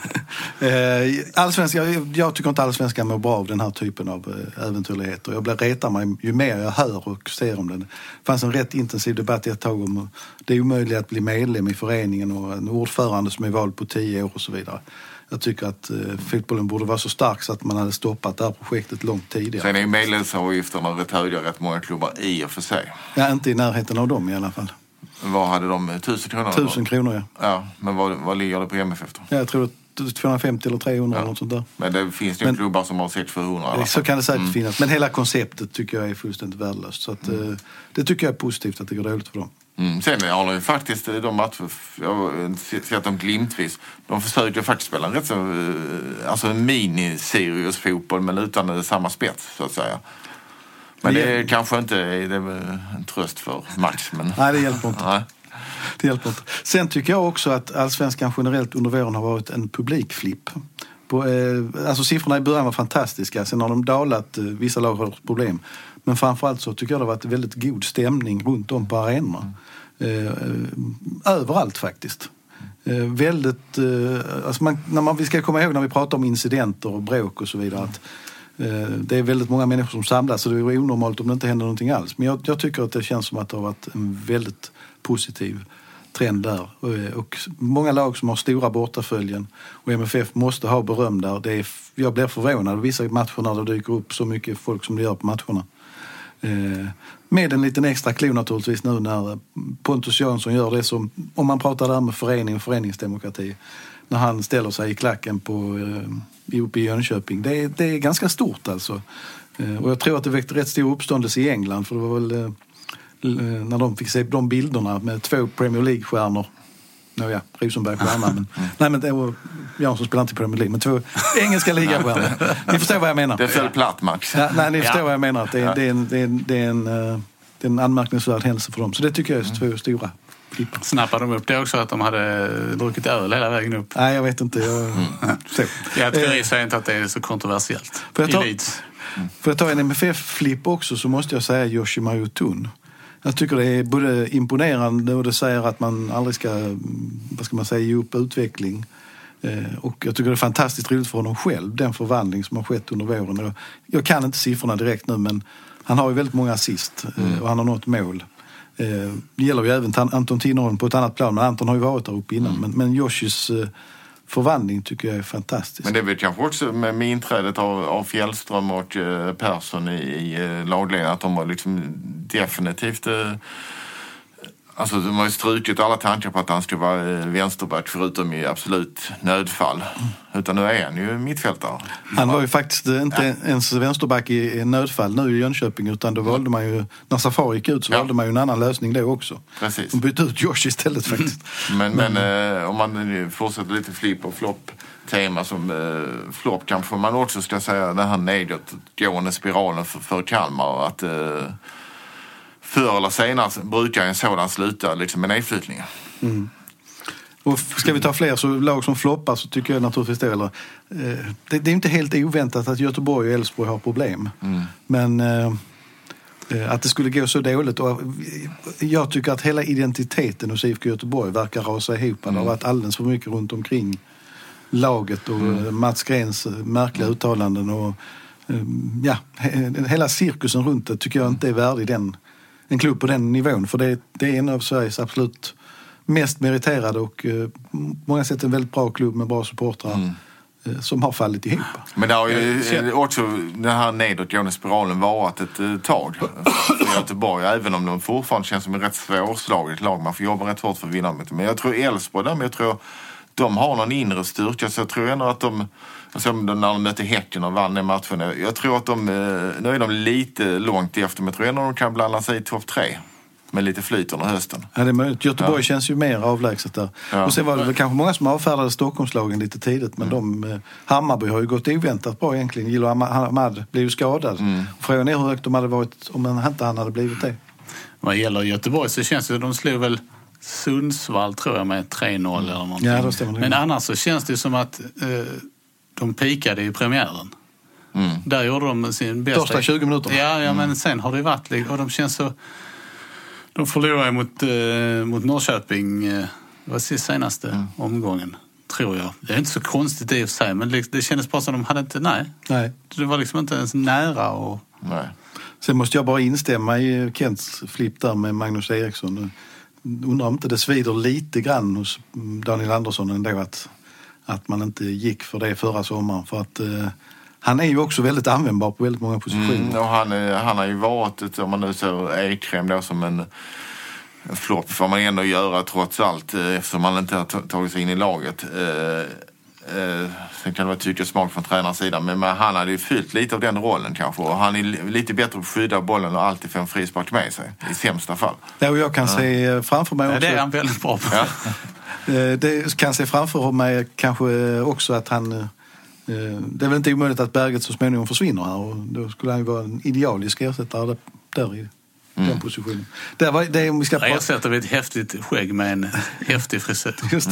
Jag tycker inte allsvenskan mår bra av den här typen av äventyrligheter. Jag retar mig ju mer jag hör och ser om den. Det fanns en rätt intensiv debatt ett tag om det är omöjligt att bli medlem i föreningen och en ordförande som är vald på 10 år och så vidare. Jag tycker att fotbollen borde vara så stark så att man hade stoppat det här projektet långt tidigare. Sen är ju medlemsavgifterna rätt många klubbar i och för sig. Ja, inte i närheten av dem i alla fall. Vad hade de? 1000 kronor? 1000 kronor, ja. Ja, men vad ligger det på MFF då? Ja, jag tror 250 eller 300 eller något sånt där. Men det finns ju klubbar som har 600-700. Så kan det säkert finnas. Men hela konceptet tycker jag är fullständigt värdelöst. Så att, det tycker jag är positivt att det går dåligt för dem. Sen har de ju faktiskt de matcher, jag har sett dem glimtvis, de försöker faktiskt spela en rätt så, alltså en mini-seriös fotboll men utan samma spets så att säga. Men det är kanske inte det är en tröst för Max. Men... Nej, det hjälper inte. Nej. Det hjälper inte. Sen tycker jag också att allsvenskan generellt under våren har varit en publikflipp. Alltså siffrorna i början var fantastiska. Sen har de dalat, vissa lag har problem. Men framförallt så tycker jag det har varit väldigt god stämning runt om på arenorna. Överallt faktiskt. Väldigt, alltså vi ska komma ihåg när vi pratar om incidenter och bråk och så vidare att det är väldigt många människor som samlas så det är onormalt om det inte händer någonting alls. Men jag tycker att det känns som att det har varit en väldigt positiv trend där. Och många lag som har stora bortaföljen och MFF måste ha beröm där. Jag blir förvånad vissa matcher när det dyker upp så mycket folk som det gör på matcherna. Med en liten extra klo naturligtvis nu när Pontus Jansson gör det som, om man pratar där med förening och föreningsdemokrati, när han ställer sig i klacken uppe i Jönköping. Det är ganska stort alltså. Och jag tror att det väckte rätt stor uppståndelse i England för det var väl när de fick se de bilderna med 2 Premier League-stjärnor. Nåja, Rosenberg-stjärna. Nej, men det var Jansson spelar inte i Premier League, men 2 engelska ligastjärnor. Ni förstår vad jag menar. Det är väl platt, Max. Ja, nej, ni förstår vad jag menar. Det är en anmärkningsvärd händelse för dem. Så det tycker jag är 2 stora flippar. Snappade de upp det också att de hade druckit öl hela vägen upp? Nej, jag vet inte. Jag tror i sig inte att det är så kontroversiellt. För att ta en MFF-flipp också så måste jag säga Yoshima Yotun. Jag tycker det är både imponerande och det säger att man aldrig ska, vad ska man säga, ge upp utveckling. Och jag tycker det är fantastiskt roligt för honom själv, den förvandling som har skett under våren. Jag kan inte siffrorna direkt nu, men han har ju väldigt många assist och han har nått mål. Det gäller ju även Anton Tinnerholm på ett annat plan, men Anton har ju varit där uppe innan. Men Yoshis förvandling tycker jag är fantastisk. Men det är väl kanske också med inträdet av Fjällström och Persson i lagledningen att de var liksom definitivt alltså de har ju strukit alla tankar på att han skulle vara vänsterback förutom i absolut nödfall. Utan nu är han ju mittfältare. Han var ju faktiskt inte ens vänsterback i nödfall nu i Jönköping utan då valde man ju, när Safari gick ut så valde man ju en annan lösning då också. Precis. De bytte ut Josh istället faktiskt. Men om man fortsätter lite flipp och flopp tema som flopp kanske man också ska säga den här nedåtgående spiralen för Kalmar att förr eller senare brukar en sådan sluta liksom med nedflyttning. Och ska vi ta fler så lag som floppar så tycker jag naturligtvis det är inte helt oväntat att Göteborg och Elfsborg har problem. Men att det skulle gå så dåligt och jag tycker att hela identiteten hos IFK Göteborg verkar rasa ihop. Det har varit alldeles för mycket runt omkring laget och Mats Grens märkliga uttalanden och hela cirkusen runt det tycker jag inte är värdig en klubb på den nivån. För det är en av Sveriges absolut mest meriterade och många sätt en väldigt bra klubb med bra supportrar som har fallit ihop. Men det har ju också den här nedåtgående spiralen varit ett tag för Göteborg, även om de fortfarande känns som en rätt svårslaget lag. Man får jobba rätt hårt för att vinna. Men jag tror Elfsborg där, men jag tror de har någon inre styrka så jag tror ändå att när de mötte Häcken och vann den matchen, jag tror att nu är de lite långt efter men jag tror ändå att de kan blanda sig i topp 3. med lite flyt under hösten. Ja, det är möjligt. Göteborg känns ju mer avlägset där. Ja. Och sen var det väl kanske många som avfärdade Stockholmslagen lite tidigt, men Hammarby har ju gått oväntat bra egentligen. Gillo Ahmad blev ju skadad. Frågan är hur högt de hade varit om han hade blivit det. Vad gäller Göteborg så känns det, de slog väl Sundsvall tror jag med 3-0 eller någonting. Ja, då stämmer det. Men annars så känns det som att de pikade i premiären. Där gjorde de sin bästa... Första 20 minuter. Ja, men sen har det varit... Och de känns så... De förlorade mot Norrköping var senaste omgången, tror jag. Det är inte så konstigt i och för sig, men det kändes bara som de hade inte... Nej. Det var liksom inte ens nära och... Nej. Sen måste jag bara instämma i Kents flipp där med Magnus Eriksson. Undrar om inte det svider lite grann hos Daniel Andersson ändå att man inte gick för det förra sommaren. För att han är ju också väldigt användbar på väldigt många positioner. Och han har ju varit, om man nu ser Eikrem då som en flopp, får man ändå göra trots allt eftersom man inte har tagit sig in i laget. Sen kan det vara tycke och smak från tränarsidan, men han hade ju fyllt lite av den rollen kanske, och han är lite bättre på att skydda bollen och alltid få en frispark med sig i sämsta fall. Ja, och jag kan se framför mig också... Ja, det är han väldigt bra på. Ja. Det kan se framför mig kanske också att han... Det är väl inte omöjligt att Berget så småningom försvinner här, och då skulle han ju vara en idealisk ersättare där i den positionen. Det var det om vi ska prata. Ersätter vi ett häftigt skägg med en häftig frisyr. Just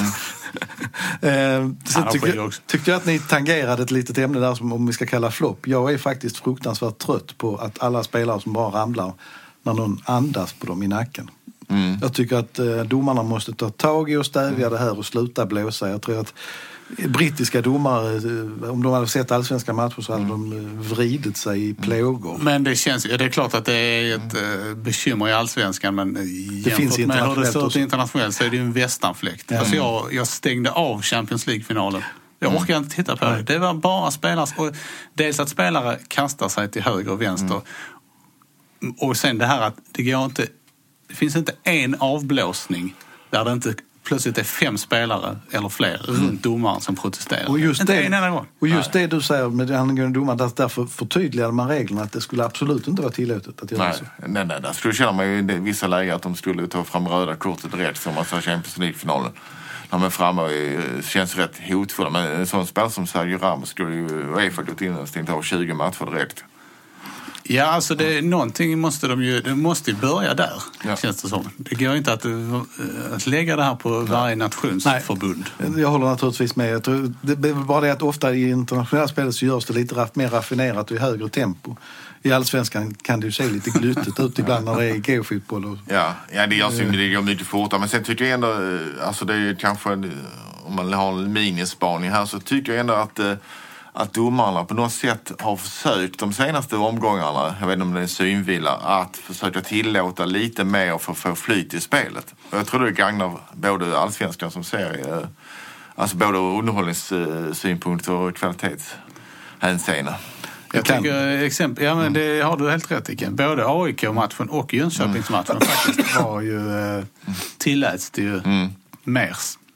det. Sen tyckte jag att ni tangerade ett litet ämne där som om vi ska kalla flopp. Jag är faktiskt fruktansvärt trött på att alla spelare som bara ramlar när någon andas på dem i nacken. Jag tycker att domarna måste ta tag i och stävja det här och sluta blåsa. Jag tror att brittiska domare, om de hade sett allsvenska matcher så hade de vridit sig i plågor. Men det känns, det är klart att det är ett bekymmer i allsvenskan, men det finns med hur det står ut internationellt så är det ju en västanfläkt. Alltså jag stängde av Champions League-finalen. Jag orkar inte titta på det. Det var bara spelare, och dels att spelare kastar sig till höger och vänster. Och sen det här att det finns inte en avblåsning där det inte plötsligt är 5 spelare eller fler runt domaren som protesterar. Och just inte det, en enda gång. Och just det du säger med den angående domaren, därför förtydligade man reglerna att det skulle absolut inte vara tillåtet att göra så. Nej, där skulle känna mig i vissa lägen att de skulle ta fram röda kortet direkt som man sa Champions League-finalen. När man är framme och känns rätt hotfulla. Men en sån spelare som Sergio Ramos skulle ju UEFA gått in och stängt av 20 matcher direkt. Ja, alltså någonting måste det måste ju börja där, känns det som. Det går inte att lägga det här på varje nationsförbund. Jag håller naturligtvis med. Det är bara det att ofta i internationella spel så görs det lite mer raffinerat och i högre tempo. I allsvenskan kan det ju se lite glyttigt ut ibland när det är geofotboll. Ja, det gör synd, det går mycket fortare. Men sen tycker jag ändå, alltså det är ju kanske, om man har en minispaning här, så tycker jag ändå att domarna på något sätt har försökt de senaste omgångarna, jag vet inte om det är synvilla, att försöka tillåta lite mer för att få flyt i spelet. Och jag tror det gagnar både allsvenskan som serie, alltså både underhållningssynpunkter och kvalitetshänseende. Jag tänker men det har du helt rätt i. Både AIK-matchen och Jönköpingsmatchen faktiskt var ju tilläts det ju mer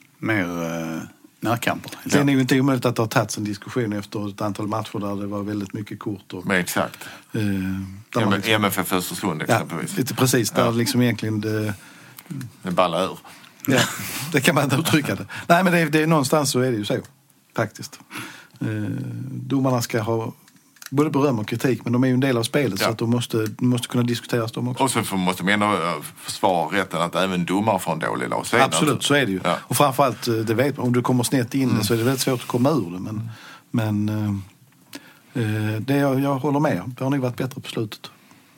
närkamper. Det är nog inte omöjligt att det har tagits en diskussion efter ett antal matcher där det var väldigt mycket kort. Men exakt. MFF Östersund exempelvis. Ja, precis. Där liksom egentligen det ballar ur. Ja, det kan man inte uttrycka det. Nej, men det är någonstans så är det ju så, faktiskt. Domarna ska ha både beröm och kritik, men de är ju en del av spelet så att de måste kunna diskuteras de också. Och så måste man ändå försvara rätten att även domare får en dålig lag. Absolut, så är det ju. Ja. Och framförallt, det vet man, om du kommer snett in så är det väldigt svårt att komma ur det. Men jag håller med. Det har nog varit bättre på slutet.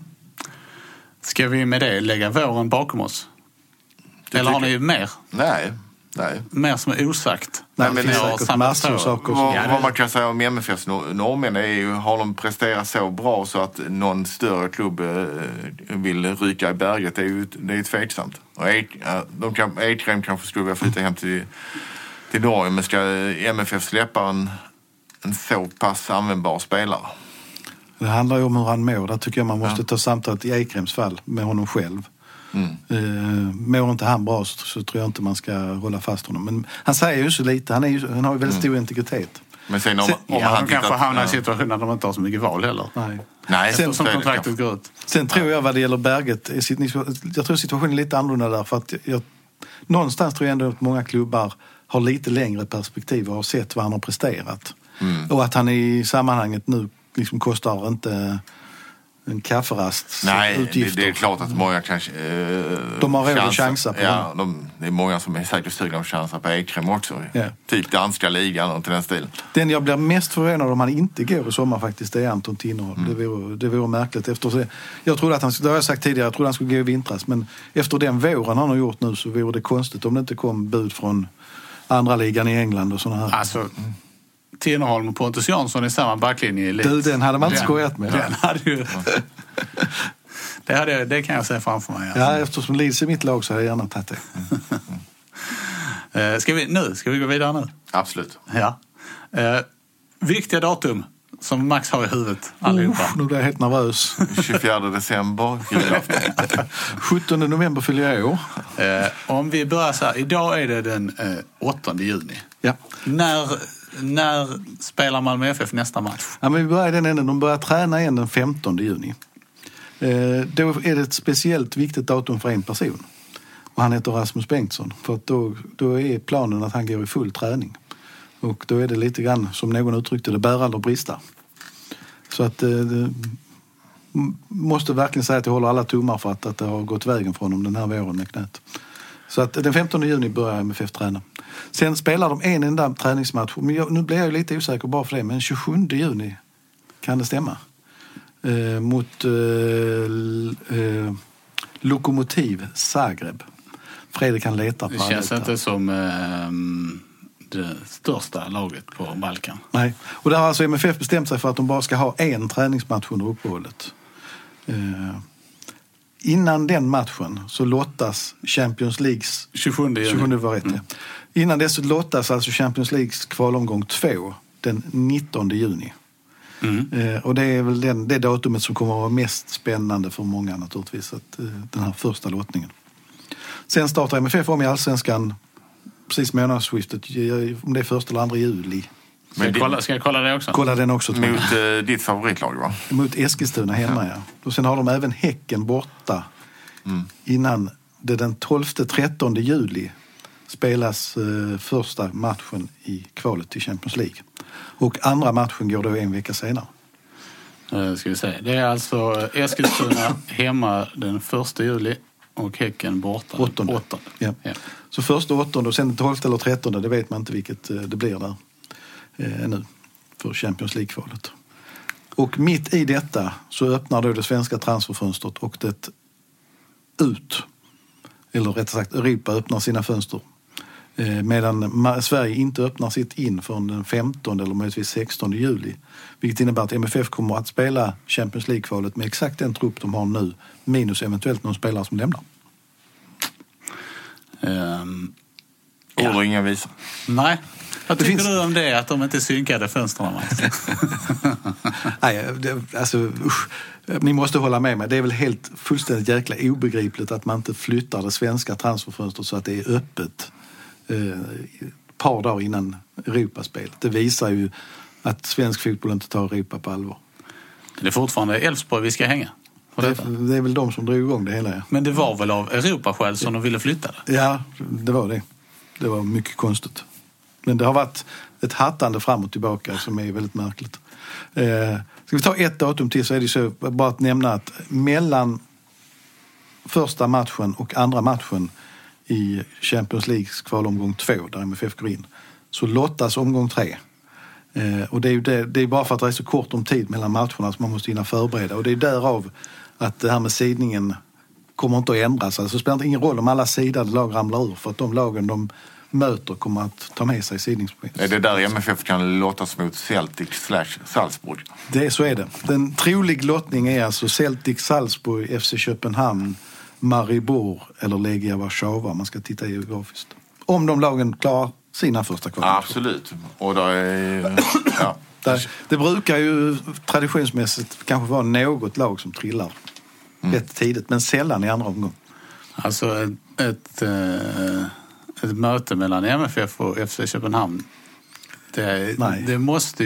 Ska vi med det lägga våren bakom oss? Eller har ni ju mer? Nej. Mer som är osagt. Nej, men det är säkert massor av saker. Vad man kan säga om MFFs norrmän är ju, har de presterat så bra så att någon större klubb vill ryka i berget, det är ju tveksamt. Och Eikrem kanske skulle vilja flytta hem till Norge, men ska MFF släppa en så pass användbar spelare? Det handlar ju om hur han mår. Där tycker jag man måste ta samtalet i Eikrems fall med honom själv. Mår inte han bra så tror jag inte man ska hålla fast honom. Men han säger ju så lite. Han har ju väldigt stor integritet. Men sen om de han kanske hamnar i situationer där de inte har så mycket val heller. Nej. Sen som kontraktet går ut. Sen tror jag vad det gäller Berget, jag tror situationen är lite annorlunda där, för att någonstans tror jag ändå att många klubbar har lite längre perspektiv och har sett vad han har presterat. Och att han i sammanhanget nu liksom kostar inte en kafferast. Nej, utgifter. det är klart att många kanske... de har råd att chansa på det är många som är säkert sugna att chansa på Ekström också. Ja. Typ danska ligan och till den stilen. Den jag blir mest förvånad om han inte går i sommar faktiskt, det är Anton Tinnerholm. Det vore märkligt. Jag trodde att han, det har jag sagt tidigare, jag trodde han skulle gå i vintras. Men efter den våren han har gjort nu så vore det konstigt om det inte kom bud från andra ligan i England och sådana här. Alltså, Tinnerholm och Pontus Jansson i samma backlinje. Den hade man inte skojat med. Den hade ju... det kan jag se framför mig. Alltså. Ja, eftersom Leeds är mitt lag så har jag gärna tagit det. Ska vi gå vidare nu? Absolut. Ja. Viktiga datum som Max har i huvudet allihopa. Nu blir jag helt nervös. 24 december, julafton. 17 november fyller jag år. Om vi börjar så här, idag är det den 8 juni. Ja. När spelar Malmö FF nästa match? Ja, men vi börjar den änden. De börjar träna igen den 15 juni. Då är det ett speciellt viktigt datum för en person. Och han heter Rasmus Bengtsson. För att då är planen att han går i full träning. Och då är det lite grann, som någon uttryckte det, bära eller brista. Så att måste verkligen säga att jag håller alla tummar för att det har gått vägen från dem den här våren med knät. Så att den 15 juni börjar MFF träna. Sen spelar de en enda träningsmatch. Nu blir jag lite osäker bara för det, men 27 juni kan det stämma. Mot Lokomotiv Zagreb. Fredrik kan leta på det känns inte som det största laget på Balkan. Nej, och där har alltså MFF bestämt sig för att de bara ska ha en träningsmatch under uppehållet. Innan den matchen så lottas Champions Leagues 27 var rätt. Innan det så lottas alltså Champions Leagues kvalomgång 2 den 19 juni. Och det är väl det datumet som kommer att vara mest spännande för många naturligtvis, att den här första lottningen. Sen startar MFF om i Allsvenskan precis månadsskiftet, om det är 1 eller 2 juli. Ska jag kolla det också? Kolla den också. Mot ditt favoritlag, va? Mot Eskilstuna hemma, ja. Och sen har de även Häcken borta innan det den 12-13 juli spelas första matchen i kvalet till Champions League. Och andra matchen går då en vecka senare. Ska vi säga. Det är alltså Eskilstuna hemma den 1 juli och Häcken borta den 8. Ja. Så första 8 och sen 12 eller 13, det vet man inte vilket det blir där nu för Champions League-kvalet. Och mitt i detta så öppnar då det svenska transferfönstret och det ut, eller rättare sagt Europa öppnar sina fönster. Medan Sverige inte öppnar sitt in förrän den 15 eller möjligtvis 16 juli. Vilket innebär att MFF kommer att spela Champions League-kvalet med exakt den trupp de har nu, minus eventuellt någon spelare som lämnar. Ord och inga visor. Nej. Vad tycker du om det, att de inte synkade fönstren? Nej, alltså ni måste hålla med mig. Det är väl helt fullständigt jäkla obegripligt att man inte flyttar det svenska transferfönstret så att det är öppet ett par dagar innan Europaspelet. Det visar ju att svensk fotboll inte tar Europa på allvar. Det är fortfarande Elfsborg vi ska hänga. Det är väl de som drog igång det hela. Ja. Men det var väl av Europaskäl som de ville flytta det? Ja, det var det. Det var mycket konstigt. Men det har varit ett hattande fram och tillbaka som är väldigt märkligt. Ska vi ta ett datum till, så är det så bara att nämna att mellan första matchen och andra matchen i Champions Leagues kvalomgång 2 där MFF går in, så lottas omgång 3. Och det är bara för att det är så kort om tid mellan matcherna som man måste hinna förbereda. Och det är därav att det här med sidningen kommer inte att ändras. Alltså det spelar ingen roll om alla sidade lag ramlar ur, för att de lagen de möter kommer att ta med sig sidningspoäng. Är det där MFF kan lottas mot Celtic/Salzburg? Så är det. Den trolig lottning är alltså Celtic, Salzburg, FC Köpenhamn, Maribor eller Legia Warszawa. Man ska titta geografiskt. Om de lagen klarar sina första kval. Absolut. Och då är... ja. Det brukar ju traditionsmässigt kanske vara något lag som trillar rätt tidigt, men sällan i andra omgång. Alltså ett möte mellan MFF och FC Köpenhamn, Det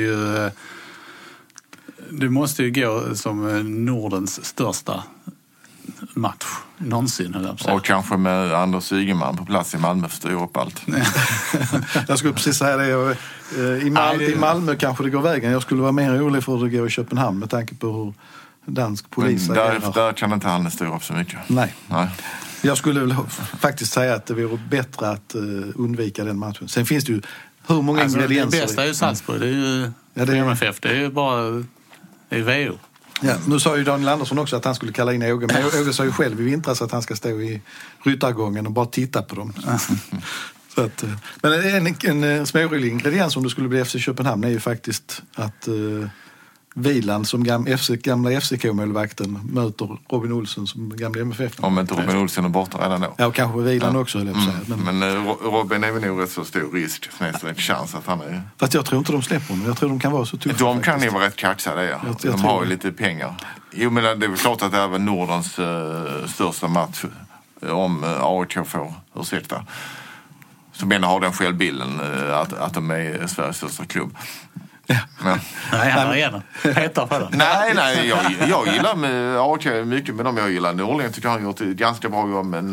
måste ju gå som Nordens största match någonsin. Och kanske med Anders Ygeman på plats i Malmö för att styra upp allt. Jag skulle precis säga det. I Malmö kanske det går vägen. Jag skulle vara mer orolig för att det går i Köpenhamn med tanke på hur dansk polis agerar. Där kan inte han styra upp så mycket. Nej. Jag skulle väl faktiskt säga att det vore bättre att undvika den matchen. Sen finns det ju hur många ingredienser. Det bästa är ju Salzburg. Det är ju MFF. Det är ju bara VO. Ja, nu sa ju Daniel Andersson också att han skulle kalla in Åge. Men Åge sa ju själv i vintras att han ska stå i ryttargången och bara titta på dem. Så att, men en smårolig ingrediens om det skulle bli FC Köpenhamn är ju faktiskt att Wieland som gamla FCK-målvakten möter Robin Olsen som gamla MFF. Om inte Robin Olsen är borta redan då. Ja, och kanske Wieland också. Men Robin är väl nog rätt så stor risk. Det är en chans att han är... Fast jag tror inte de släpper honom. Jag tror de kan vara så tuffa. De kan ju vara rätt kaxade, ja. De har ju lite pengar. Jo, men det är väl klart att det är väl Nordens största match om AIK får ursäkta. Så menar har den självbilden att de är Sveriges största klubb. Ja. Men. Nej, han har gärna hetat för det. Nej, jag gillar med AIK mycket, men jag gillar Norrland tycker han har gjort ett ganska bra jobb med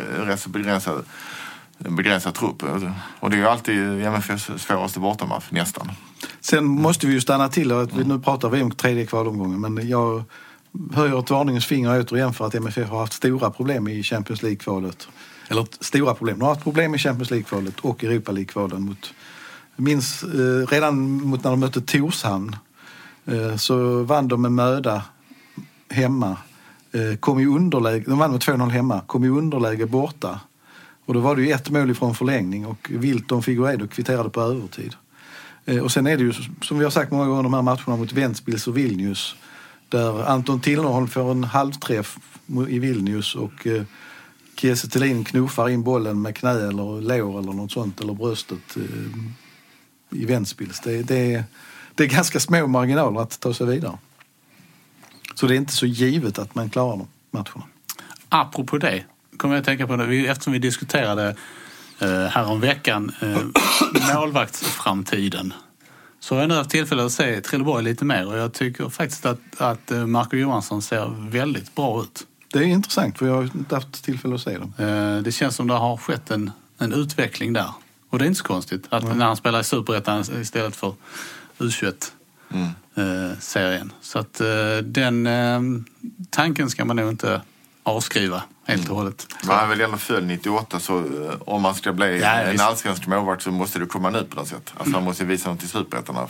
en begränsad trupp. Och det är ju alltid MFFs svåraste bortamatch, nästan. Sen måste vi ju stanna till och nu pratar vi om tredje kvalomgången, men jag höjer ett varningens finger återigen för att MFF har haft stora problem i Champions League-kvalet. Eller stora problem. De har haft problem i Champions League-kvalet och Europa League-kvalen mot... minns redan mot när de mötte Torshamn så vann de med möda hemma. Kom i underläge, de vann med 2-0 hemma, kom i underläge borta. Och då var det ju ett mål ifrån förlängning och Wilton Figueiredo kvitterade på övertid. Och sen är det ju, som vi har sagt många gånger, de här matcherna mot Ventspils och Vilnius där Anton Tillnerholm får en halvträff i Vilnius och Kiese Thelin knuffar in bollen med knä eller lår eller något sånt, eller bröstet i Ventspils. Det är ganska små marginaler att ta sig vidare. Så det är inte så givet att man klarar de matcherna. Apropå det, kommer jag att tänka på det, eftersom vi diskuterade här om veckan målvaktsframtiden, så har jag nu haft tillfälle att se Trelleborg lite mer och jag tycker faktiskt att Marco Johansson ser väldigt bra ut. Det är intressant för jag har inte haft tillfälle att se dem. Det känns som det har skett en utveckling där. Och det är inte så konstigt att när han spelar i Superettan istället för U21-serien. Så att den tanken ska man nog inte avskriva helt och hållet. Man är väl ändå född 98 så om man ska bli en allsvensk målvakt så måste det komma ut på något sätt. Alltså man måste visa något i Superettan.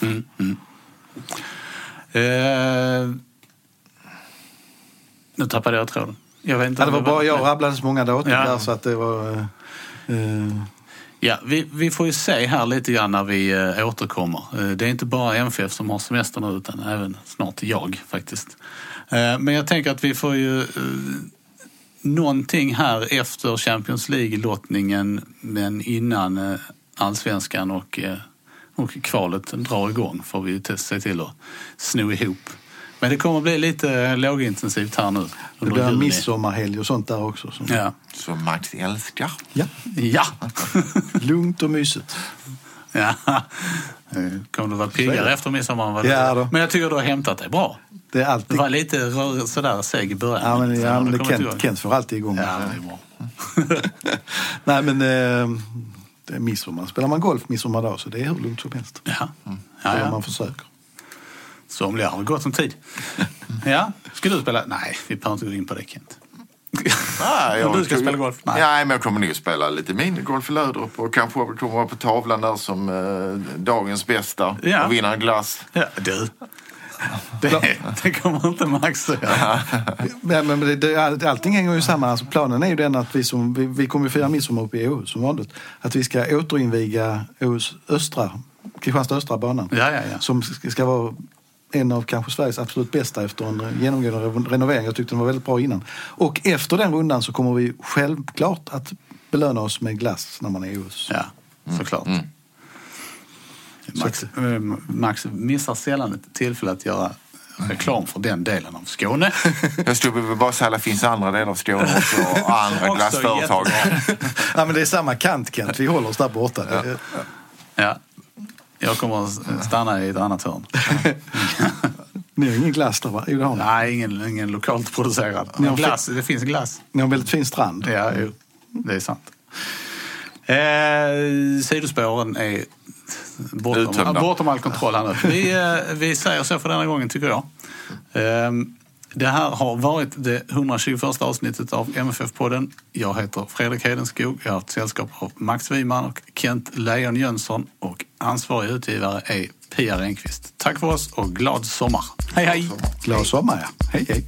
Nu tappade jag tråden. Jag vet inte det var bara jag rabblade så många datum där så att det var... Ja, vi får ju se här lite grann när vi återkommer. Det är inte bara MFF som har semester nu utan även snart jag faktiskt. Men jag tänker att vi får ju någonting här efter Champions League-lottningen men innan allsvenskan och kvalet drar igång får vi se till att sno ihop. Men det kommer att bli lite lågintensivt här nu. Det blir en midsommarhelg och sånt där också. Som Max älskar. Ja. Lugnt och mysigt. Ja. Kommer du vara piggare efter midsommar? Ja, men jag tycker du har hämtat det bra. Det är alltid... Det var lite sådär seg i början. Ja, men Kent får alltid igång. Ja, det är bra. Nej, men det är midsommar. Spelar man golf midsommardag så det är hur lugnt som helst. Ja. Man försöker. Somliga har gått som tid. Ja, ska du spela? Nej, vi behöver inte gå in på det, Kent. Du ska spela golf? Nej, men jag kommer nog spela lite minigolf i Löderup och kanske kommer vara på tavlan där som dagens bästa och vinna en glass. Ja, du. Det kommer inte Max säga. Men allting hänger ju samman. Alltså, planen är ju den att vi kommer att fira midsommar uppe i Åhus som vanligt. Att vi ska återinviga Åhus Kristianstad östra banan. Ja. Som ska vara en av kanske Sveriges absolut bästa efter en genomgående renovering. Jag tyckte den var väldigt bra innan. Och efter den rundan så kommer vi självklart att belöna oss med glass när man är i Åhus. Ja, såklart. Max missar sällan ett tillfälle att göra reklam för den delen av Skåne. Jag skulle bara säga att det finns andra delar av Skåne också och andra glassföretag. Ja, men det är samma Kent. Vi håller oss där borta. Ja. Jag kommer att stanna i ett annat hörn. Ni har ingen glass där, va? Nej, ingen lokalt producerad. Glass, det finns glass. Ni har en väldigt fin strand. Ja, jo. Det är sant. Sidospåren är bortom all kontroll här nu. Vi säger så för denna gången, tycker jag. Det här har varit det 121 avsnittet av MFF-podden. Jag heter Fredrik Hedenskog. Jag har ett sällskap av Max Wiman och Kent Lejon Jönsson. Och ansvarig utgivare är Pia Renqvist. Tack för oss och glad sommar. Hej, hej! Glad sommar, ja. Hej, hej!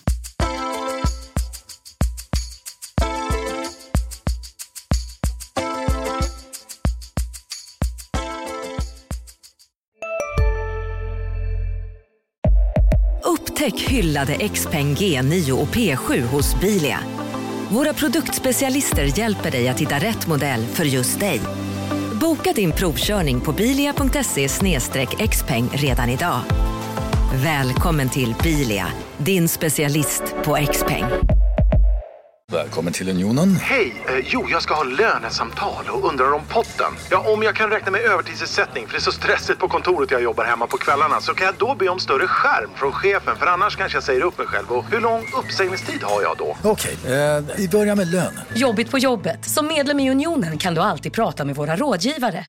Upptäck hyllade XPeng G9 och P7 hos Bilia. Våra produktspecialister hjälper dig att hitta rätt modell för just dig. Boka din provkörning på bilia.se/xpeng redan idag. Välkommen till Bilia, din specialist på XPeng. Välkommen till Unionen. Hej, jag ska ha lönesamtal och undrar om potten. Ja, om jag kan räkna med övertidsersättning för det är så stressigt på kontoret jag jobbar hemma på kvällarna, så kan jag då be om större skärm från chefen, för annars kanske jag säger upp mig själv. Och hur lång uppsägningstid har jag då? Okej, vi börjar med lön. Jobbigt på jobbet. Som medlem i Unionen kan du alltid prata med våra rådgivare.